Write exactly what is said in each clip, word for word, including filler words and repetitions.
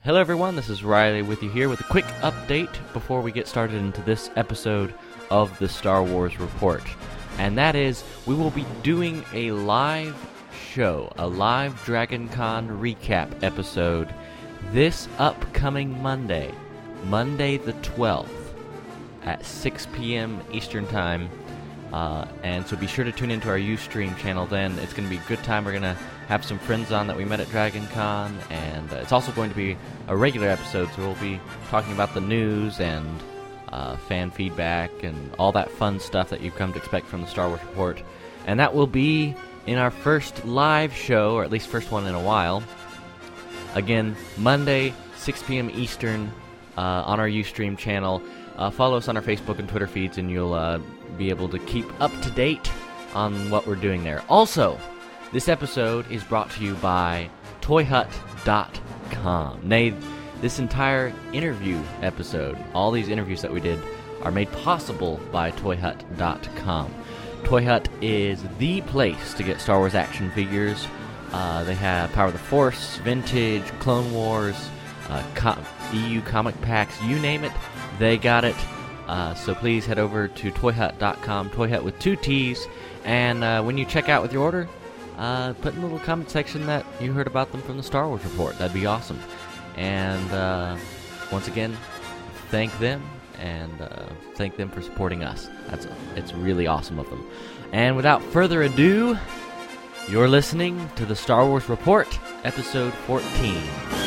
Hello everyone, this is Riley with you here with a quick update before we get started into this episode of the Star Wars Report. And that is, we will be doing a live show, a live DragonCon recap episode this upcoming Monday, Monday the twelfth at six p.m. Eastern Time. Uh, and so be sure to tune into our Ustream channel then. It's going to be a good time. We're going to have some friends on that we met at DragonCon, and uh, it's also going to be a regular episode, so we'll be talking about the news and uh, fan feedback and all that fun stuff that you've come to expect from the Star Wars Report. And that will be in our first live show, or at least first one in a while. Again, Monday, six p.m. Eastern, uh, on our Ustream channel. Uh, follow us on our Facebook and Twitter feeds, and you'll uh, be able to keep up to date on what we're doing there. Also, this episode is brought to you by Toy Hut dot com. Nay, this entire interview episode, all these interviews that we did, are made possible by Toy Hut dot com. Toy Hut is the place to get Star Wars action figures. Uh, they have Power of the Force, Vintage, Clone Wars, uh, co- E U comic packs, you name it, they got it. Uh, so please head over to Toy Hut dot com, Toy Hut with two T's, and uh, when you check out with your order, uh, put in the little comment section that you heard about them from the Star Wars Report. That'd be awesome. And uh, once again, thank them, and uh, thank them for supporting us. That's It's really awesome of them. And without further ado, you're listening to the Star Wars Report, Episode fourteen.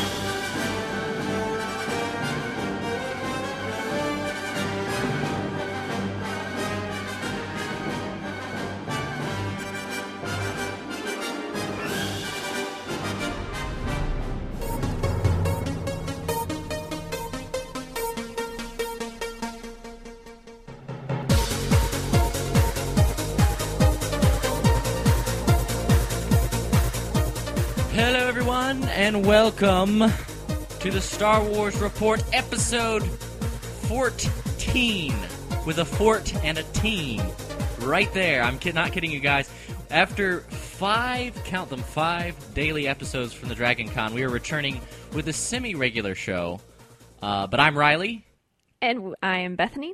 And welcome to the Star Wars Report, episode fourteen, with a fort and a teen, right there. I'm kid- not kidding you guys. After five, count them, five daily episodes from the DragonCon, we are returning with a semi-regular show. Uh, but I'm Riley. And I am Bethany.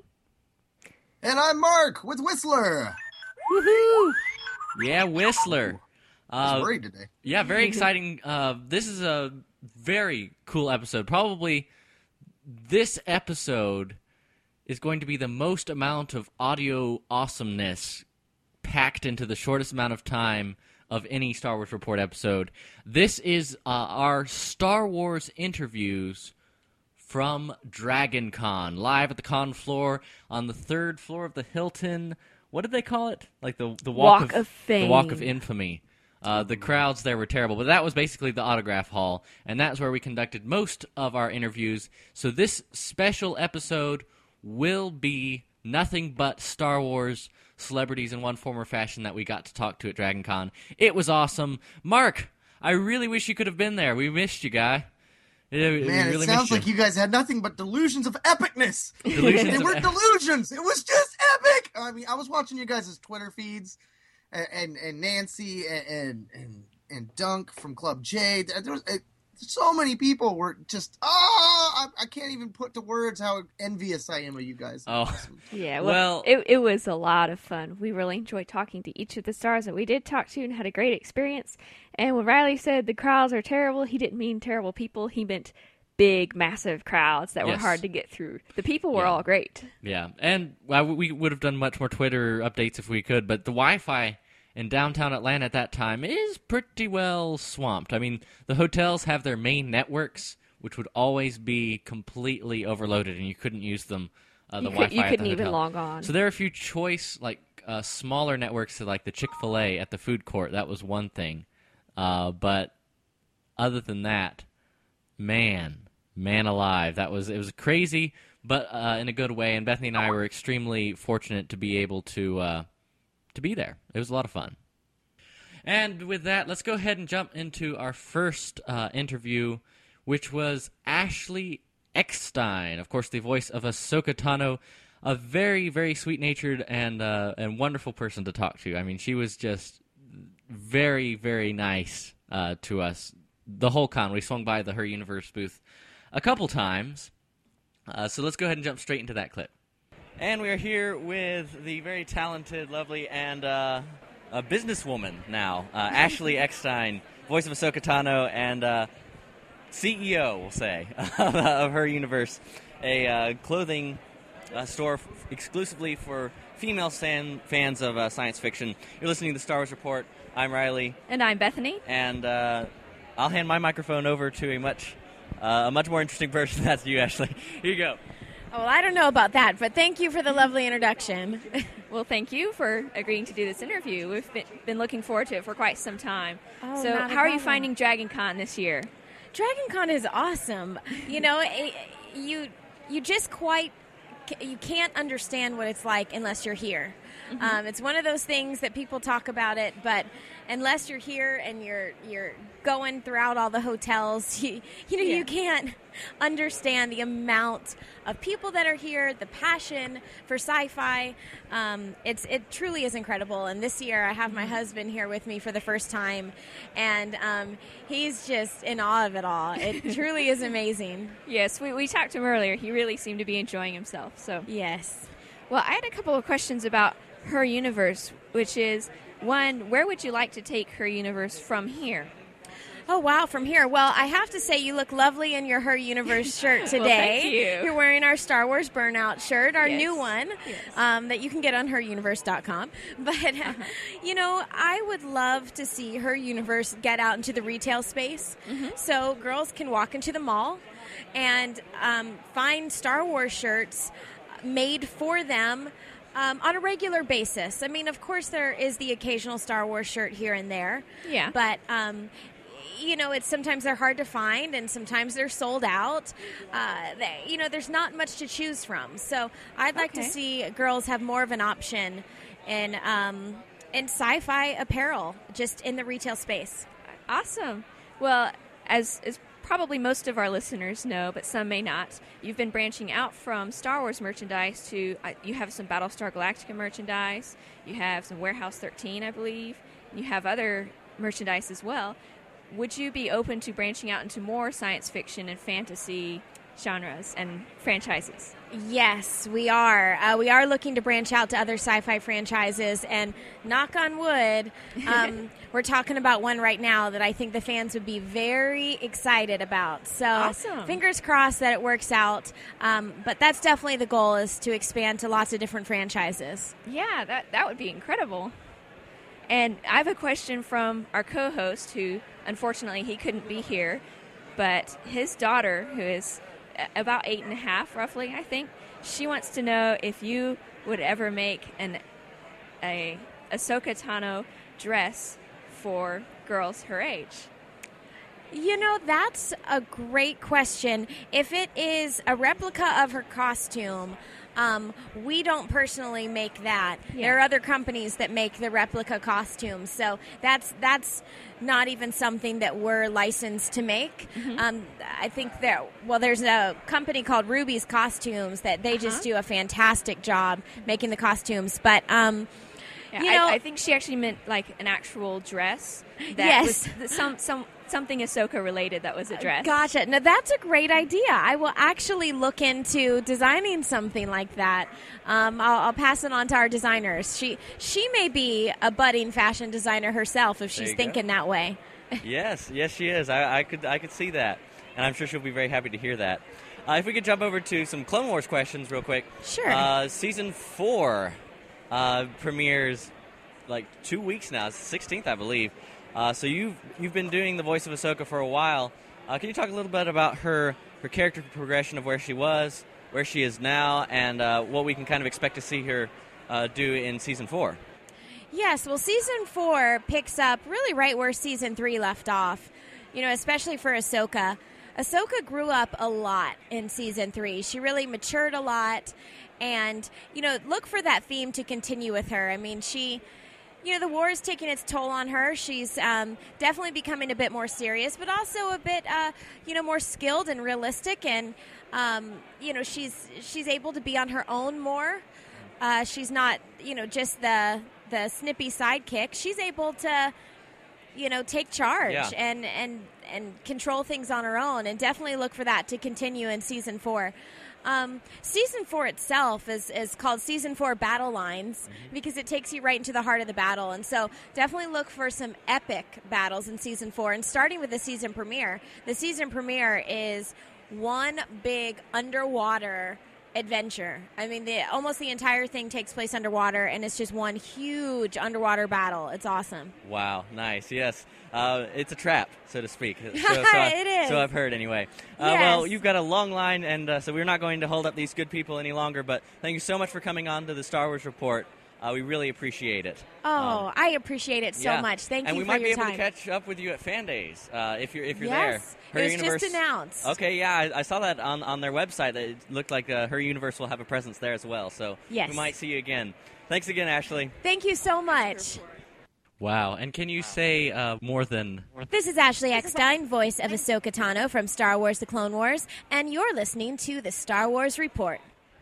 And I'm Mark with Whistler. Woohoo! Yeah, Whistler. I was Uh, worried today. Yeah, very exciting. Uh, this is a very cool episode. Probably this episode is going to be the most amount of audio awesomeness packed into the shortest amount of time of any Star Wars Report episode. This is uh, our Star Wars interviews from DragonCon, live at the con floor on the third floor of the Hilton. What did they call it? Like the the walk, Walk of, of Fame. The Walk of Infamy. Uh, the crowds there were terrible, but that was basically the autograph hall, and that's where we conducted most of our interviews. So this special episode will be nothing but Star Wars celebrities in one form or fashion that we got to talk to at DragonCon. It was awesome. Mark, I really wish you could have been there. We missed you, guy. It, Man, we really it sounds missed like you guys had nothing but delusions of epicness. Delusions They of weren't ep- delusions. It was just epic. I mean, I was watching you guys' Twitter feeds, and and, and Nancy and, and and and Dunk from Club J. There was uh, so many people were just oh, I, I can't even put to words how envious I am of you guys. Oh, Awesome. Yeah, Well- well, it, it was a lot of fun. We really enjoyed talking to each of the stars that we did talk to and had a great experience. And when Riley said the crowds are terrible, he didn't mean terrible people. He meant big, massive crowds that Yes. were hard to get through. The people were Yeah. all great. yeah. And well, we would have done much more Twitter updates if we could, but the Wi-Fi in downtown Atlanta at that time is pretty well swamped. I mean, the hotels have their main networks, which would always be completely overloaded, and you couldn't use them. Uh, the You, could, Wi-Fi you at couldn't the even hotel. log on. So there are a few choice, like uh, smaller networks, to like the Chick-fil-A at the food court. That was one thing, uh, but other than that, man, man alive, that was it was crazy, but uh, in a good way. And Bethany and I were extremely fortunate to be able to. Uh, to be there. It was a lot of fun. And with that, let's go ahead and jump into our first uh, interview, which was Ashley Eckstein, of course, the voice of Ahsoka Tano, a very, very sweet-natured and uh, and wonderful person to talk to. I mean, she was just very, very nice uh, to us. The whole con, we swung by the Her Universe booth a couple times. Uh, so let's go ahead and jump straight into that clip. And we are here with the very talented, lovely, and uh, a businesswoman now, uh, Ashley Eckstein, voice of Ahsoka Tano, and uh, C E O, we'll say, of Her Universe, a uh, clothing uh, store f- exclusively for female fan- fans of uh, science fiction. You're listening to the Star Wars Report. I'm Riley. And I'm Bethany. And uh, I'll hand my microphone over to a much, uh, a much more interesting person. That's you, Ashley. Here you go. Oh, well, I don't know about that, but thank you for the lovely introduction. Well, thank you for agreeing to do this interview. We've been, been looking forward to it for quite some time. Oh, so not a how are you problem. finding Dragon Con this year? Dragon Con is awesome. You know, it, you you just quite, you can't understand what it's like unless you're here. Mm-hmm. Um, it's one of those things that people talk about it, but unless you're here and you're you're going throughout all the hotels, you, you know, Yeah. you can't understand the amount of people that are here, the passion for sci-fi. Um, it's it truly is incredible. And this year, I have my husband here with me for the first time, and um, he's just in awe of it all. It truly is amazing. Yes, we, we talked to him earlier. He really seemed to be enjoying himself. So, Yes. well, I had a couple of questions about Her Universe, which is, one, where would you like to take Her Universe from here? Oh, wow, from here. Well, I have to say you look lovely in your Her Universe shirt today. Well, thank you. You're wearing our Star Wars Burnout shirt, our Yes. new one, Yes. um, that you can get on her universe dot com. But, uh, you know, I would love to see Her Universe get out into the retail space Mm-hmm. so girls can walk into the mall and um, find Star Wars shirts made for them Um, on a regular basis. I mean, of course, there is the occasional Star Wars shirt here and there. Yeah. But, um, you know, it's sometimes they're hard to find, and sometimes they're sold out. Uh, they, you know, there's not much to choose from. So I'd like Okay. to see girls have more of an option in um, in sci-fi apparel, just in the retail space. Awesome. Well, as as probably most of our listeners know, but some may not, you've been branching out from Star Wars merchandise to, uh, you have some Battlestar Galactica merchandise, you have some Warehouse thirteen, I believe, you have other merchandise as well. Would you be open to branching out into more science fiction and fantasy genres and franchises? Yes, we are. Uh, we are looking to branch out to other sci-fi franchises, and knock on wood, um, we're talking about one right now that I think the fans would be very excited about. So, Awesome. fingers crossed that it works out. Um, but that's definitely the goal, is to expand to lots of different franchises. Yeah, that that would be incredible. And I have a question from our co-host, who unfortunately he couldn't be here, but his daughter, who is a- about eight and a half, roughly, I think, she wants to know if you would ever make an a Ahsoka Tano dress for girls her age. You know, that's a great question. If it is a replica of her costume, um, we don't personally make that. Yeah. There are other companies that make the replica costumes, so that's that's not even something that we're licensed to make. Mm-hmm. Um, I think there, well, there's a company called Ruby's Costumes that they just Uh-huh. do a fantastic job making the costumes, but um, Yeah, you know, I, I think she actually meant like an actual dress. That Yes. was some some something Ahsoka related that was a dress. Gotcha. Now, that's a great idea. I will actually look into designing something like that. Um, I'll, I'll pass it on to our designers. She she may be a budding fashion designer herself if she's you go. thinking that way. Yes, yes, she is. I, I could, I could see that, and I'm sure she'll be very happy to hear that. Uh, if we could jump over to some Clone Wars questions real quick. Sure. Uh, season four uh, premieres like two weeks now. It's the sixteenth, I believe. Uh, so you've you've been doing the voice of Ahsoka for a while. Uh, can you talk a little bit about her her character progression of where she was, where she is now, and uh, what we can kind of expect to see her uh, do in season four? Yes, well, season four picks up really right where season three left off, you know, especially for Ahsoka. Ahsoka grew up a lot in season three. She really matured a lot, and, you know, look for that theme to continue with her. I mean, she, you know, the war is taking its toll on her. She's um, definitely becoming a bit more serious, but also a bit, uh, you know, more skilled and realistic, and, um, you know, she's she's able to be on her own more. Uh, she's not, you know, just the the snippy sidekick. She's able to, you know, take charge Yeah. and, and, and control things on her own, and definitely look for that to continue in season four. Um, season four itself is, is called Season four Battle Lines mm-hmm. because it takes you right into the heart of the battle. And so definitely look for some epic battles in Season four. And starting with the season premiere, the season premiere is one big underwater adventure. I mean, the almost the entire thing takes place underwater, and it's just one huge underwater battle. It's awesome. Wow, nice. Yes, uh, it's a trap, so to speak. So, so I, it is. So I've heard, anyway. Uh, yes. Well, you've got a long line, and uh, so we're not going to hold up these good people any longer. But thank you so much for coming on to the Star Wars Report. Uh, we really appreciate it. Oh, um, I appreciate it so yeah. much. Thank and you we for might your be able time. to catch up with you at Fan Days uh, if you're if you're yes. there. Her It was Universe, just announced. Okay, yeah, I, I saw that on, on their website. That it looked like uh, Her Universe will have a presence there as well. So yes. we might see you again. Thanks again, Ashley. Thank you so much. Wow, and can you say uh, more than... This is Ashley Eckstein, voice of Ahsoka Tano from Star Wars The Clone Wars, and you're listening to the Star Wars Report.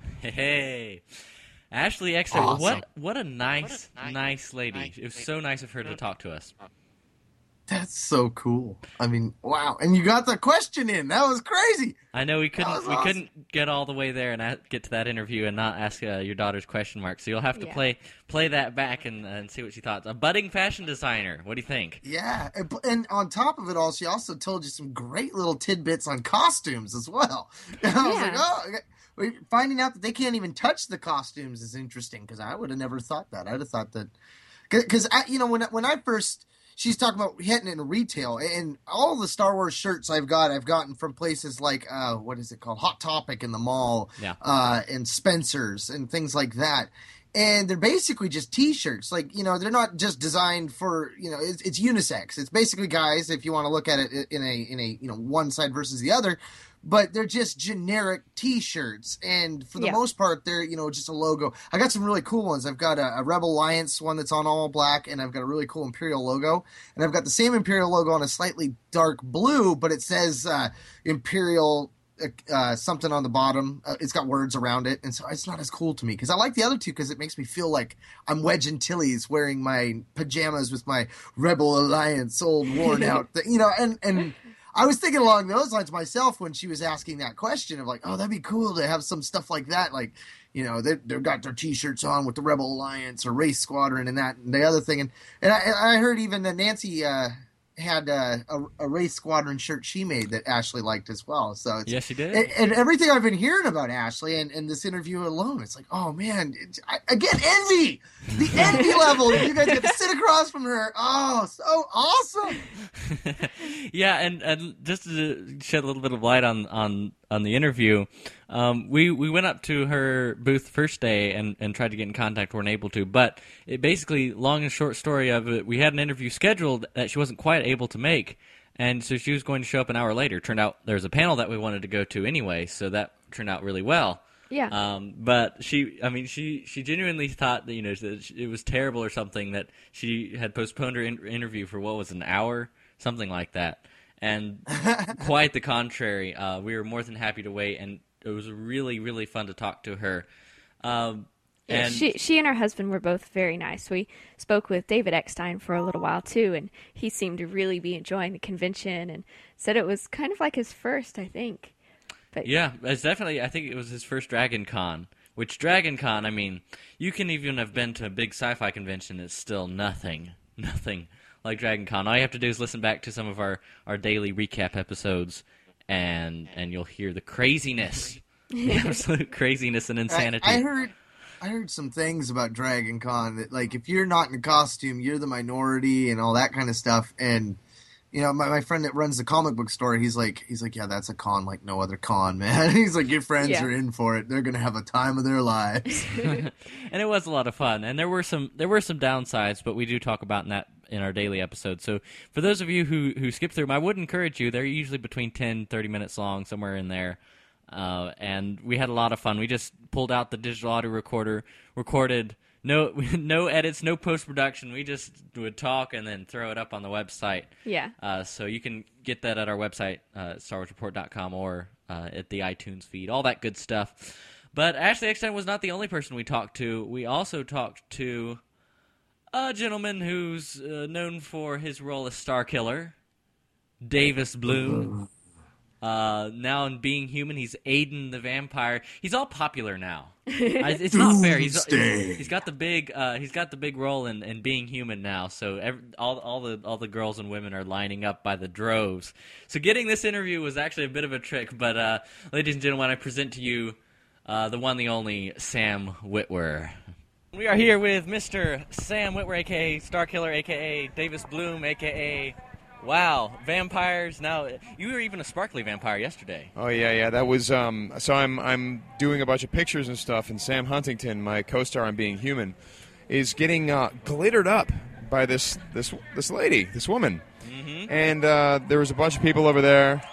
Hey, Ashley Eckstein, awesome. what what a nice, what a nice, nice lady. Nice it was so nice of her to talk to us. That's so cool. I mean, wow. And you got the question in. That was crazy. I know we couldn't awesome. we couldn't get all the way there and a- get to that interview and not ask uh, your daughter's question mark. So you'll have to yeah. play play that back and, uh, and see what she thought. A budding fashion designer. What do you think? Yeah. And, and on top of it all, she also told you some great little tidbits on costumes as well. And I was Yeah. like, oh, okay. Finding out that they can't even touch the costumes is interesting because I would have never thought that. I'd have thought that because I, you know, when when I first. She's talking about hitting it in retail, and all the Star Wars shirts I've got, I've gotten from places like, uh, what is it called, Hot Topic in the mall, yeah. uh, and Spencer's and things like that. And they're basically just T-shirts. Like, you know, they're not just designed for, you know, it's, it's unisex. It's basically guys, if you want to look at it in a, in a, you know, one side versus the other, but they're just generic T-shirts. And for the yeah. most part, they're, you know, just a logo. I got some really cool ones. I've got a, a Rebel Alliance one that's on all black, and I've got a really cool Imperial logo. And I've got the same Imperial logo on a slightly dark blue, but it says uh, Imperial uh, something on the bottom. Uh, it's got words around it. And so it's not as cool to me because I like the other two because it makes me feel like I'm Wedge Antilles wearing my pajamas with my Rebel Alliance old worn out thing, you know, and, and, I was thinking along those lines myself when she was asking that question of like, oh, that'd be cool to have some stuff like that. Like, you know, they, they've got their T-shirts on with the Rebel Alliance or Race Squadron and that and the other thing. And, and I, I heard even that Nancy uh, had uh, a, a Race Squadron shirt she made that Ashley liked as well. So it's, yes, she did. And, and everything I've been hearing about Ashley and, and this interview alone, it's like, oh man, it, I, again, envy, the envy level that you guys get to sit across from her. Oh, so awesome. Yeah, and, and just to shed a little bit of light on on, on the interview, um, we, we went up to her booth first day and, and tried to get in contact, weren't able to. But it basically, long and short story of it, we had an interview scheduled that she wasn't quite able to make, and so she was going to show up an hour later. Turned out there was a panel that we wanted to go to anyway, so that turned out really well. Yeah. Um, but she, I mean, she, she genuinely thought that, you know, that it was terrible or something that she had postponed her in- interview for, what was it, an hour? Something like that. And quite the contrary. Uh, we were more than happy to wait, and it was really, really fun to talk to her. Um, Yeah, and she she and her husband were both very nice. We spoke with David Eckstein for a little while too, and he seemed to really be enjoying the convention and said it was kind of like his first, I think. But yeah, it's definitely, I think it was his first Dragon Con, which Dragon Con, I mean, you can even have been to a big sci-fi convention, it's still nothing, nothing like Dragon Con. All you have to do is listen back to some of our, our daily recap episodes, and and you'll hear the craziness, the absolute craziness and insanity. I, I heard... I heard some things about Dragon Con that, like, if you're not in a costume, you're the minority and all that kind of stuff. And, you know, my, my friend that runs the comic book store, he's like, he's like, yeah, that's a con like no other con, man. He's like, your friends Yeah. are in for it. They're going to have a time of their lives. And it was a lot of fun. And there were some there were some downsides, but we do talk about in that in our daily episode. So for those of you who, who skip through them, I would encourage you. They're usually between ten, thirty minutes long, somewhere in there. Uh, and we had a lot of fun. We just pulled out the digital audio recorder, recorded no no edits, no post-production. We just would talk and then throw it up on the website. Yeah. Uh, so you can get that at our website, uh, star wars report dot com, or uh, at the iTunes feed, all that good stuff. But Ashley Eckstein was not the only person we talked to. We also talked to a gentleman who's uh, known for his role as Starkiller, Davis Bloom. Uh, now in Being Human, he's Aiden the Vampire. He's all popular now. I, it's not fair. He's, he's he's got the big uh, he's got the big role in, in Being Human now. So every, all all the all the girls and women are lining up by the droves. So getting this interview was actually a bit of a trick. But uh, ladies and gentlemen, I present to you uh, the one, the only Sam Witwer. We are here with Mister Sam Witwer, aka Starkiller, aka Davis Bloom, aka Wow, vampires! Now you were even a sparkly vampire yesterday. Oh yeah, yeah. That was um. So I'm I'm doing a bunch of pictures and stuff, and Sam Huntington, my co-star on Being Human, is getting uh, glittered up by this this this lady, this woman, mm-hmm. and uh, there was a bunch of people over there,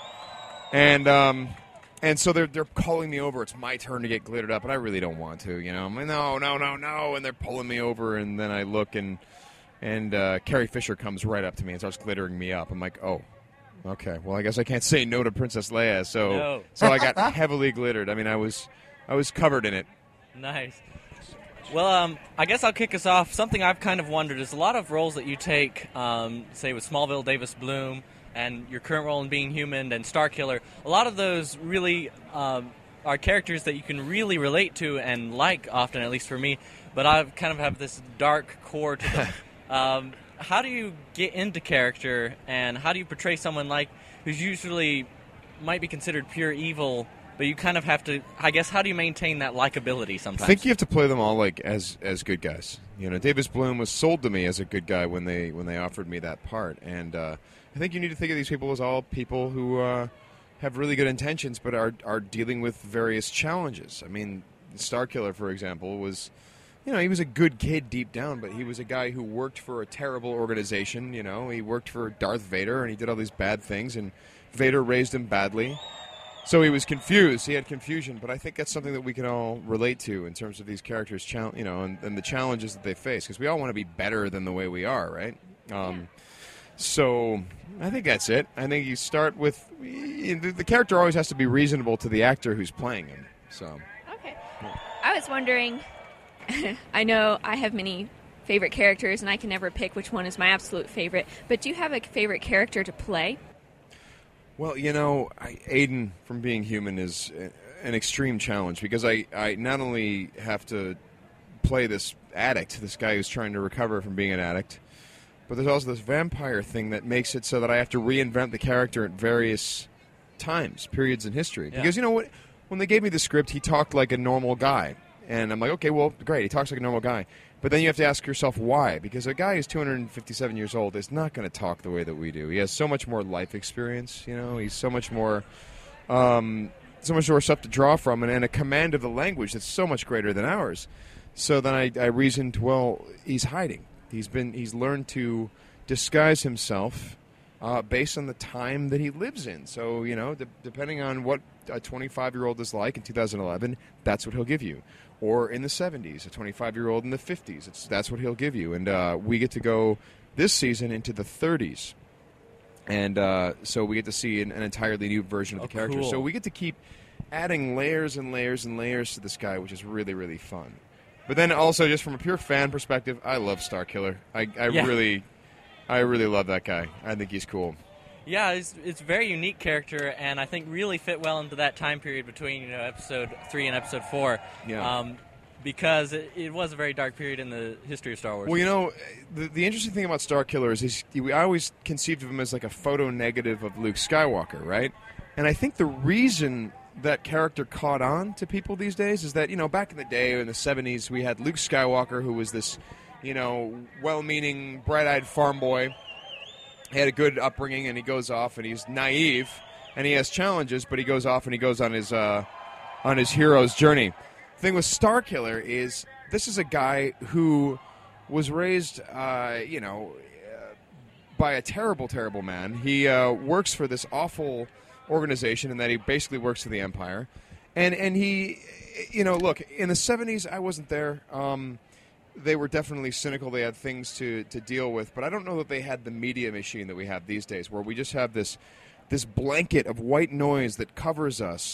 and um, and so they're they're calling me over. It's my turn to get glittered up, and I really don't want to, you know. I'm like, no, no, no, no, and they're pulling me over, and then I look and. And uh, Carrie Fisher comes right up to me and starts glittering me up. I'm like, oh, okay. Well, I guess I can't say no to Princess Leia. So, no. so I got heavily glittered. I mean, I was, I was covered in it. Nice. Well, um, I guess I'll kick us off. Something I've kind of wondered is a lot of roles that you take, um, say with Smallville, Davis Bloom, and your current role in Being Human and Starkiller. A lot of those really um, are characters that you can really relate to and like often, at least for me. But I kind of have this dark core to them. Um, how do you get into character, and how do you portray someone like who's usually might be considered pure evil, but you kind of have to, I guess, how do you maintain that likability sometimes? I think you have to play them all like as as good guys. You know, Davis Bloom was sold to me as a good guy when they when they offered me that part, and uh, I think you need to think of these people as all people who uh, have really good intentions, but are are dealing with various challenges. I mean, Starkiller, for example, was. You know, he was a good kid deep down, but he was a guy who worked for a terrible organization, you know. He worked for Darth Vader, and he did all these bad things, and Vader raised him badly. So he was confused. He had confusion, but I think that's something that we can all relate to in terms of these characters, you know, and, and the challenges that they face, because we all want to be better than the way we are, right? Um, so I think that's it. I think you start with the, the character always has to be reasonable to the actor who's playing him. So okay, I was wondering. I know I have many favorite characters, and I can never pick which one is my absolute favorite. But do you have a favorite character to play? Well, you know, I, Aiden from Being Human is a, an extreme challenge because I, I not only have to play this addict, this guy who's trying to recover from being an addict, but there's also this vampire thing that makes it so that I have to reinvent the character at various times, periods in history. Yeah. Because, you know what, when they gave me the script, he talked like a normal guy. And I'm like, okay, well, great. He talks like a normal guy. But then you have to ask yourself why. Because a guy who's two hundred fifty-seven years old is not going to talk the way that we do. He has so much more life experience. You know, he's so much more, um, so much more stuff to draw from, and, and a command of the language that's so much greater than ours. So then I, I reasoned, well, he's hiding. He's been, he's learned to disguise himself uh, based on the time that he lives in. So you know, de- depending on what a twenty-five-year-old is like in two thousand eleven, that's what he'll give you. Or in the seventies, a twenty-five-year-old in the fifties. It's, that's what he'll give you. And uh, we get to go this season into the thirties. And uh, so we get to see an, an entirely new version of oh, the character. Cool. So we get to keep adding layers and layers and layers to this guy, which is really, really fun. But then also, just from a pure fan perspective, I love Starkiller. I, I yeah. really I really love that guy. I think he's cool. Yeah, it's it's a very unique character, and I think really fit well into that time period between you know episode three and episode four. Yeah. Um, because it, it was a very dark period in the history of Star Wars. Well, you know, the, the interesting thing about Starkiller is he's, he, I always conceived of him as like a photo negative of Luke Skywalker, right? And I think the reason that character caught on to people these days is that, you know, back in the day, in the seventies, we had Luke Skywalker, who was this, you know, well-meaning, bright-eyed farm boy. He had a good upbringing, and he goes off, and he's naive, and he has challenges, but he goes off and he goes on his uh, on his hero's journey. The thing with Starkiller is this is a guy who was raised, uh, you know, uh, by a terrible, terrible man. He uh, works for this awful organization, and that he basically works for the Empire. And and he, you know, look, in the seventies, I wasn't there. Um, they were definitely cynical. They had things to, to deal with, but I don't know that they had the media machine that we have these days, where we just have this this blanket of white noise that covers us,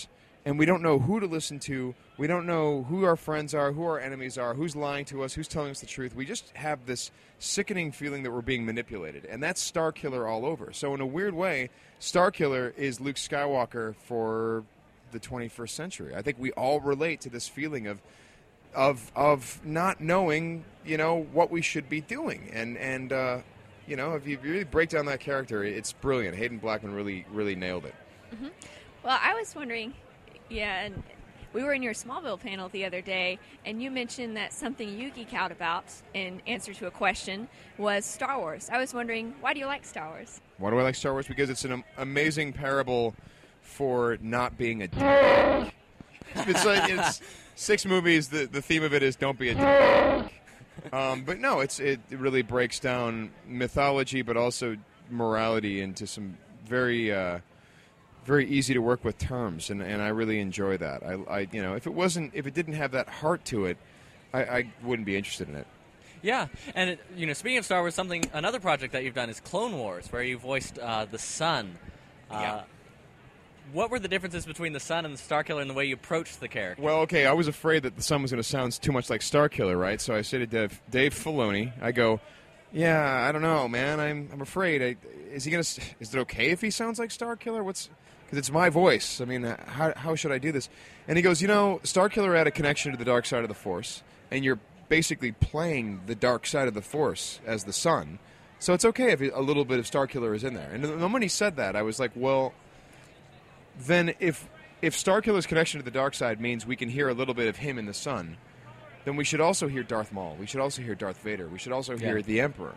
and we don't know who to listen to. We don't know who our friends are, who our enemies are, who's lying to us, who's telling us the truth. We just have this sickening feeling that we're being manipulated, and that's Starkiller all over. So in a weird way, Starkiller is Luke Skywalker for the twenty-first century. I think we all relate to this feeling of of of not knowing, you know, what we should be doing. And and uh, you know, if you really break down that character, it's brilliant. Hayden Blackman really really nailed it. Mm-hmm. Well, I was wondering, yeah, and we were in your Smallville panel the other day, and you mentioned that something you geek out about in answer to a question was Star Wars. I was wondering, why do you like Star Wars? Why do I like Star Wars? Because it's an am- amazing parable for not being a dick. It's like it's six movies. The the theme of it is don't be a dick. Um, but no, it's it really breaks down mythology, but also morality into some very uh, very easy to work with terms, and, and I really enjoy that. I, I you know if it wasn't if it didn't have that heart to it, I, I wouldn't be interested in it. Yeah, and it, you know, speaking of Star Wars, something another project that you've done is Clone Wars, where you voiced uh, the Son. Uh, Yeah. What were the differences between the Son and the Starkiller in the way you approached the character? Well, okay, I was afraid that the Son was going to sound too much like Starkiller, right? So I said to Dave, Dave Filoni, I go, yeah, I don't know, man. I'm I'm afraid. I, is he going to? Is it okay if he sounds like Starkiller? What's because it's my voice. I mean, how how should I do this? And he goes, you know, Starkiller had a connection to the dark side of the Force, and you're basically playing the dark side of the Force as the Son. So it's okay if a little bit of Starkiller is in there. And the moment he said that, I was like, well, then if if Starkiller's connection to the dark side means we can hear a little bit of him in the Son, then we should also hear Darth Maul. We should also hear Darth Vader. We should also hear Yeah. the Emperor.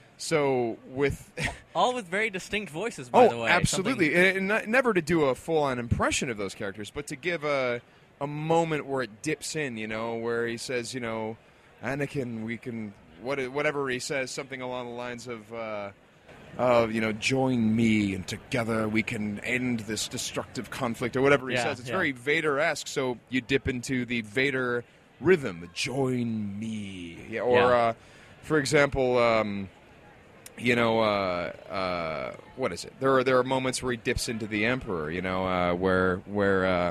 So with All with very distinct voices, by oh, the way. absolutely, Something- and, and not, never to do a full-on impression of those characters, but to give a a moment where it dips in, you know, where he says, you know, Anakin, we can what whatever he says, something along the lines of. Uh, Uh, you know, join me, and together we can end this destructive conflict, or whatever he Yeah, says. It's yeah. very Vader-esque, so you dip into the Vader rhythm, the join me. Yeah, or, Yeah. Uh, for example, um, you know, uh, uh, what is it? There are there are moments where he dips into the Emperor, you know, uh, where, where uh,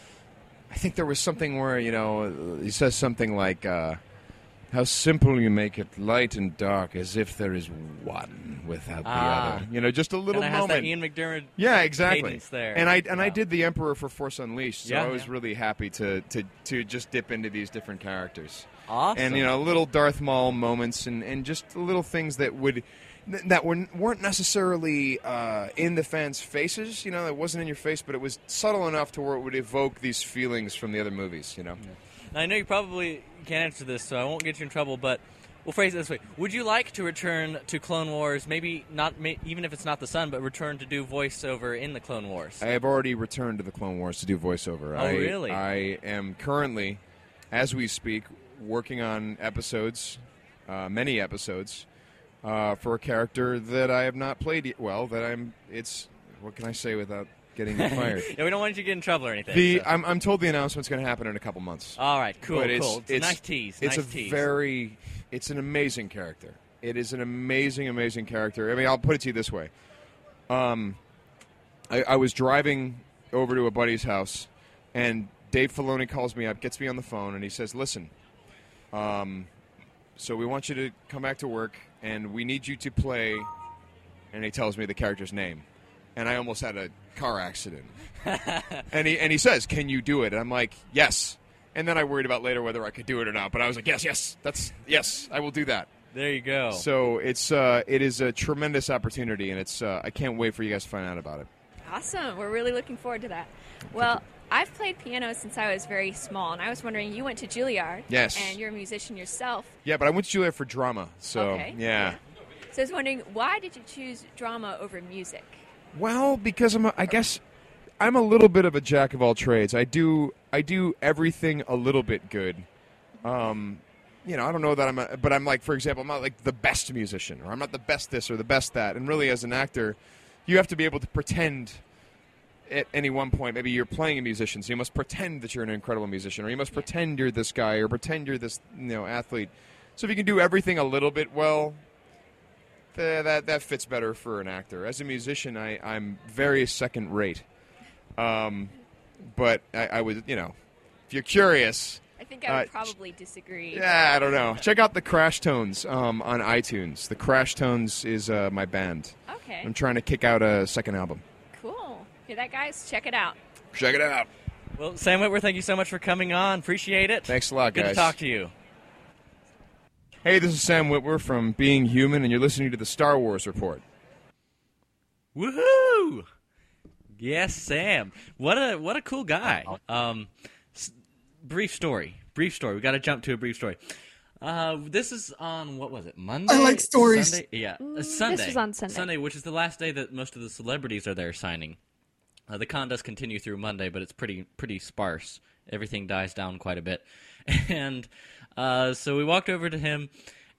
I think there was something where, you know, he says something like, uh, how simple you make it, light and dark, as if there is one without the Ah. other. You know, just a little and it has moment. that Ian McDermott yeah, exactly. cadence there. And I and I Wow. did the Emperor for Force Unleashed, so Yeah, I was yeah. really happy to, to, to just dip into these different characters. Awesome. And you know, little Darth Maul moments, and, and just little things that would that were weren't necessarily uh, in the fans' faces. You know, it wasn't in your face, but it was subtle enough to where it would evoke these feelings from the other movies. You know. Now, I know you probably can't answer this, so I won't get you in trouble, but we'll phrase it this way. Would you like to return to Clone Wars, maybe not, may, even if it's not the Son, but return to do voiceover in the Clone Wars? I have already returned to the Clone Wars to do voiceover. Oh, I, really? I am currently, as we speak, working on episodes, uh, many episodes, uh, for a character that I have not played yet. Well, that I'm. It's what can I say without getting fired? Yeah, we don't want you to get in trouble or anything. The so. I'm, I'm told the announcement's going to happen in a couple months. All right, cool, But it's, cool. It's, a nice tease. It's nice a tease. very, it's an amazing character. It is an amazing, amazing character. I mean, I'll put it to you this way. Um, I, I was driving over to a buddy's house, and Dave Filoni calls me up, gets me on the phone, and he says, "Listen, um, so we want you to come back to work, and we need you to play." And he tells me the character's name, and I almost had a car accident. and he and he says, "Can you do it?" And I'm like, "Yes." And then I worried about later whether I could do it or not. But I was like, "Yes, yes, that's yes, I will do that." There you go. So it's uh, it is a tremendous opportunity, and it's uh, I can't wait for you guys to find out about it. Awesome. We're really looking forward to that. Well, I've played piano since I was very small, and I was wondering, you went to Juilliard. Yes. And you're a musician yourself. Yeah, but I went to Juilliard for drama. So Okay. yeah. So I was wondering, why did you choose drama over music? Well, because I'm, a, I guess, I'm a little bit of a jack of all trades. I do, I do everything a little bit good. Um, you know, I don't know that I'm, a, but I'm like, for example, I'm not like the best musician, or I'm not the best this or the best that. And really, as an actor, you have to be able to pretend. At any one point, maybe you're playing a musician, so you must pretend that you're an incredible musician, or you must pretend you're this guy, or pretend you're this, you know, athlete. So if you can do everything a little bit well, th- that that fits better for an actor. As a musician, I, I'm very second rate. Um, but I, I was, you know, if you're curious. I think I would Uh, probably disagree. Yeah, I don't know. Check out the Crash Tones um, on iTunes. The Crash Tones is uh, my band. Okay. I'm trying to kick out a second album. Cool. Hear that, guys? Check it out. Check it out. Well, Sam Whitwer, thank you so much for coming on. Appreciate it. Thanks a lot, Good guys. to talk to you. Hey, this is Sam Whitwer from Being Human, and you're listening to the Star Wars Report. Woohoo! Yes, Sam. What a what a cool guy. Um, s- brief story. Brief story. We got to jump to a brief story. Uh, this is on, what was it, Monday? I like stories. Sunday? Yeah, uh, Mm, Sunday. this was on Sunday. Sunday, which is the last day that most of the celebrities are there signing. Uh, the con does continue through Monday, but it's pretty pretty sparse. Everything dies down quite a bit. And uh, so we walked over to him,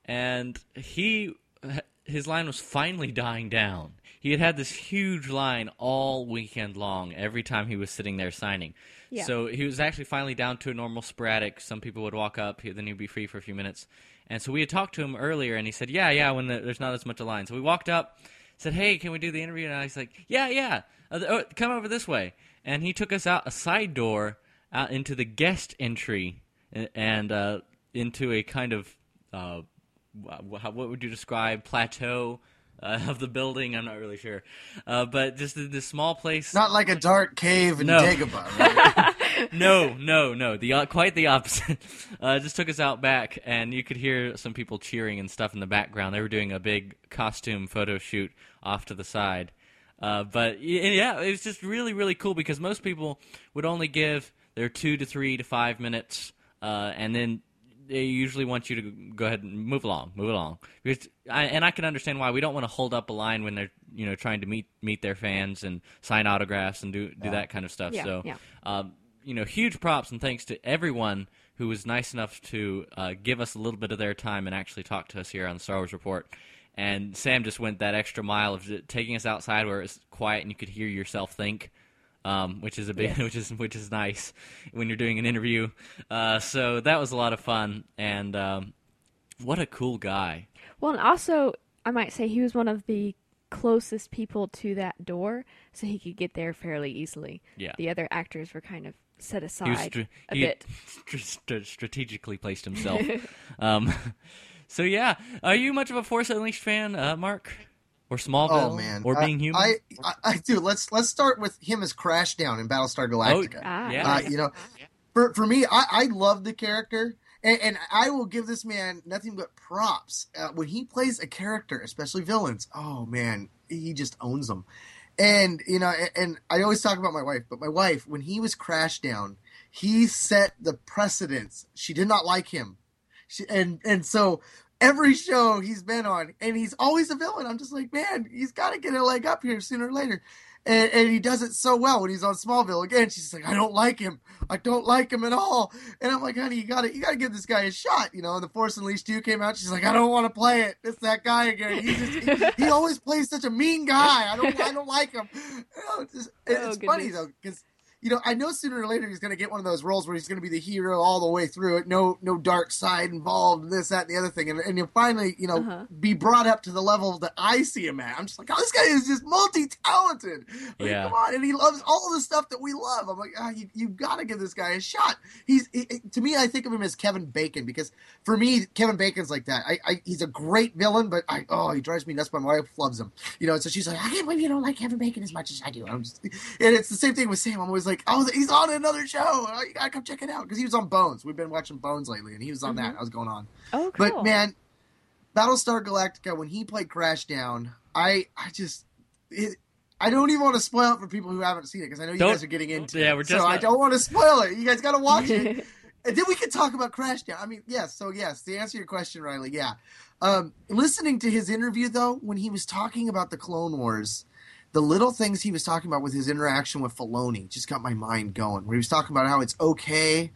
and he his line was finally dying down. He had had this huge line all weekend long, every time he was sitting there signing. Yeah. So he was actually finally down to a normal sporadic. Some people would walk up, he- then he'd be free for a few minutes. And so we had talked to him earlier, and he said, yeah, yeah, when the, there's not as much a line. So we walked up, said, hey, can we do the interview? And I was like, yeah, yeah, uh, oh, come over this way. And he took us out a side door out into the guest entry and, and uh, into a kind of, uh, wh- how, what would you describe, plateau uh, of the building? I'm not really sure. Uh, but just this small place. Not like a dark cave in No. Dagobah, right? No, no, no. The uh, quite the opposite. Uh, just took us out back, and you could hear some people cheering and stuff in the background. They were doing a big costume photo shoot off to the side. Uh, but y- yeah, it was just really, really cool because most people would only give their two to three to five minutes, uh, and then they usually want you to go ahead and move along, move along. Because I, and I can understand why we don't want to hold up a line when they're you know trying to meet meet their fans and sign autographs and do do that kind of stuff. Yeah, so. yeah. Um, you know, huge props and thanks to everyone who was nice enough to uh, give us a little bit of their time and actually talk to us here on the Star Wars Report. And Sam just went that extra mile of just taking us outside where it's quiet and you could hear yourself think, um, which is a big, Yeah. which is which is nice when you're doing an interview. Uh, so that was a lot of fun, and um, what a cool guy. Well, and also, I might say he was one of the closest people to that door, so he could get there fairly easily. Yeah. The other actors were kind of set He was aside str- a he bit. str- str- strategically placed himself. um, so yeah, are you much of a Force Unleashed fan, uh, Mark? Or Smallville? Oh man, Or I- Being Human? I, I, I do. Let's let's start with him as Crashdown in Battlestar Galactica. Ah, yeah. Uh, you know, for for me, I, I love the character, and, and I will give this man nothing but props uh, when he plays a character, especially villains. Oh man, he just owns them. And you know, and, and I always talk about my wife, but my wife, when he was Crashdown, he set the precedence. She did not like him, she, and and so. Every show he's been on, and he's always a villain. I'm just like, man, he's got to get a leg up here sooner or later. And, and he does it so well when he's on Smallville. Again, she's like, I don't like him. I don't like him at all. And I'm like, honey, you got to you got to give this guy a shot. You know, and The Force Unleashed two came out. She's like, I don't want to play it. It's that guy again. He just he, he always plays such a mean guy. I don't I don't like him. You know, it's just, it- Oh, it's funny goodness. though because. You know, I know sooner or later he's going to get one of those roles where he's going to be the hero all the way through it. No, no dark side involved. This, that, and the other thing, and and you'll finally, you know, Uh-huh. be brought up to the level that I see him at. I'm just like, oh, this guy is just multi-talented. Like, Yeah. come on, and he loves all the stuff that we love. I'm like, ah, you you got to give this guy a shot. He's he, he- to me, I think of him as Kevin Bacon because for me, Kevin Bacon's like that. I, I he's a great villain, but I oh, he drives me nuts. My wife loves him. You know, so she's like, I can't believe you don't like Kevin Bacon as much as I do. I'm just, and it's the same thing with Sam. I'm always like, oh, he's on another show. Oh, you gotta come check it out because he was on Bones. We've been watching Bones lately, and he was on that. I was going on, Oh, cool. but man, Battlestar Galactica when he played Crashdown, I I just it, I don't even want to spoil it for people who haven't seen it because I know you Don't- guys are getting into yeah, it. we're just so I not- don't want to spoil it. You guys got to watch it. And then we can talk about Crashdown. I mean, yes. So yes, to answer your question, Riley, yeah. Um, listening to his interview though, when he was talking about the Clone Wars, the little things he was talking about with his interaction with Filoni just got my mind going. Where he was talking about how it's okay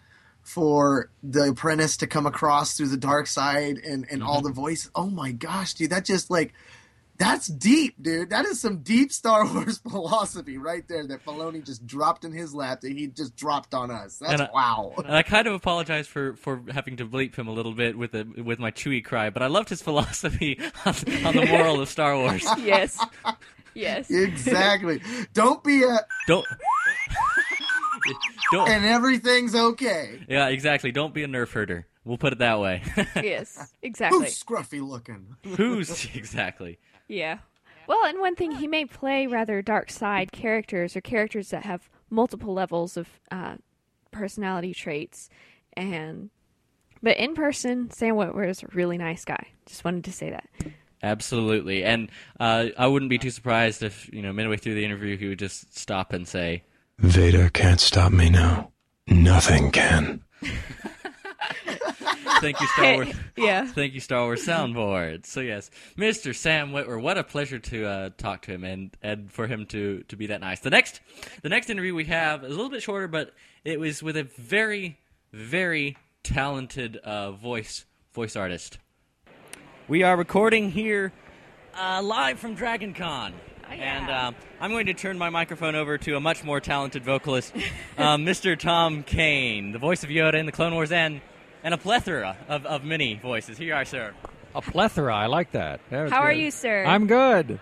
for the apprentice to come across through the dark side and, and all the voices. Oh my gosh, dude, that just like that's deep, dude. That is some deep Star Wars philosophy right there that Filoni just dropped in his lap that he just dropped on us. That's And I- wow. And I kind of apologize for, for having to bleep him a little bit with the with my Chewie cry, but I loved his philosophy on, on the moral of Star Wars. yes. Yes. Exactly. Don't be a Don't Don't. and everything's okay. Yeah, exactly. Don't be a nerf herder. We'll put it that way. Yes, exactly. Who's scruffy looking? Who's exactly? Yeah. Well, and one thing, he may play rather dark side characters or characters that have multiple levels of uh, personality traits, and but in person, Sam Witwer is a really nice guy. Just wanted to say that. Absolutely, and uh, I wouldn't be too surprised if, you know, midway through the interview, he would just stop and say, "Vader can't stop me now. Nothing can." Thank you, Star Wars. Yeah. Thank you, Star Wars soundboard. So yes, Mister Sam Witwer, what a pleasure to uh, talk to him and, and for him to, to be that nice. The next the next interview we have is a little bit shorter, but it was with a very, very talented uh, voice voice artist. We are recording here uh, live from Dragon Con. Oh, yeah. And um, I'm going to turn my microphone over to a much more talented vocalist, um, Mister Tom Kane, the voice of Yoda in the Clone Wars, and, and a plethora of, of many voices. Here you are, sir. A plethora. I like that. that How good. are you, sir? I'm good.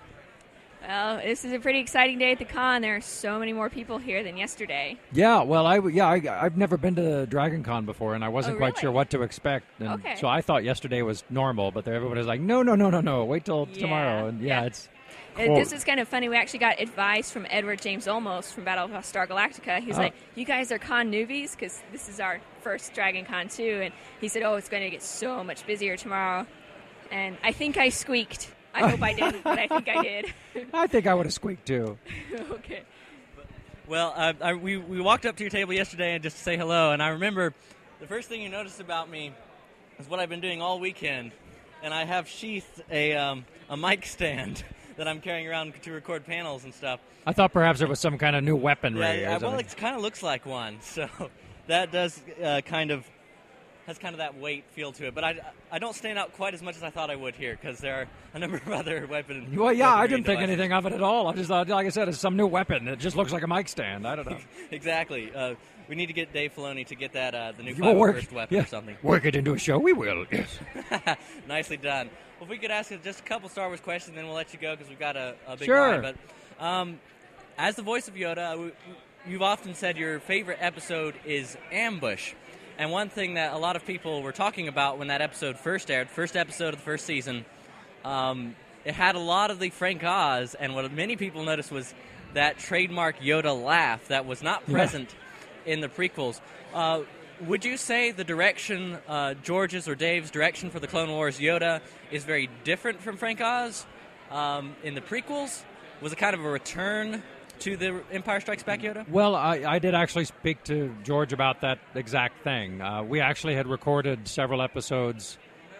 Well, this is a pretty exciting day at the con. There are so many more people here than yesterday. Yeah, well, I yeah, I, I've never been to Dragon Con before, and I wasn't Oh, quite really? sure what to expect. And Okay. so I thought yesterday was normal, but everybody was like, no, no, no, no, no, wait till Yeah, tomorrow. And yeah, yeah. it's Uh, cool. This is kind of funny. We actually got advice from Edward James Olmos from Battlestar Galactica. He's Oh. like, "You guys are con newbies because this is our first Dragon Con too." And he said, "Oh, it's going to get so much busier tomorrow." And I think I squeaked. I hope I didn't, but I think I did. I think I would have squeaked too. Okay. Well, uh, I, we, we walked up to your table yesterday and just to say hello, and I remember the first thing you noticed about me is what I've been doing all weekend, and I have sheathed a, um, a mic stand that I'm carrying around to record panels and stuff. I thought perhaps there was some kind of new weaponry. Yeah, or yeah, well, something. it kind of looks like one, so that does uh, kind of has kind of that weight feel to it. But I, I don't stand out quite as much as I thought I would here because there are a number of other weapons. Well, yeah, I weaponry didn't think devices. anything of it at all. I just thought, like I said, it's some new weapon. It just looks like a mic stand. I don't know. Exactly. Uh, we need to get Dave Filoni to get that uh, the new You will work, first weapon yeah, or something. work it into a show. We will. Yes. Nicely done. Well, if we could ask you just a couple Star Wars questions, then we'll let you go because we've got a, a big Sure. line. But um, as the voice of Yoda, we, you've often said your favorite episode is Ambush. And one thing that a lot of people were talking about when that episode first aired, first episode of the first season, um, it had a lot of the Frank Oz, and what many people noticed was that trademark Yoda laugh that was not present in the prequels. Uh, would you say the direction, uh, George's or Dave's direction for the Clone Wars Yoda is very different from Frank Oz um, in the prequels? Was it kind of a return to the Empire Strikes Back Yoda? Well, I, I did actually speak to George about that exact thing. Uh, we actually had recorded several episodes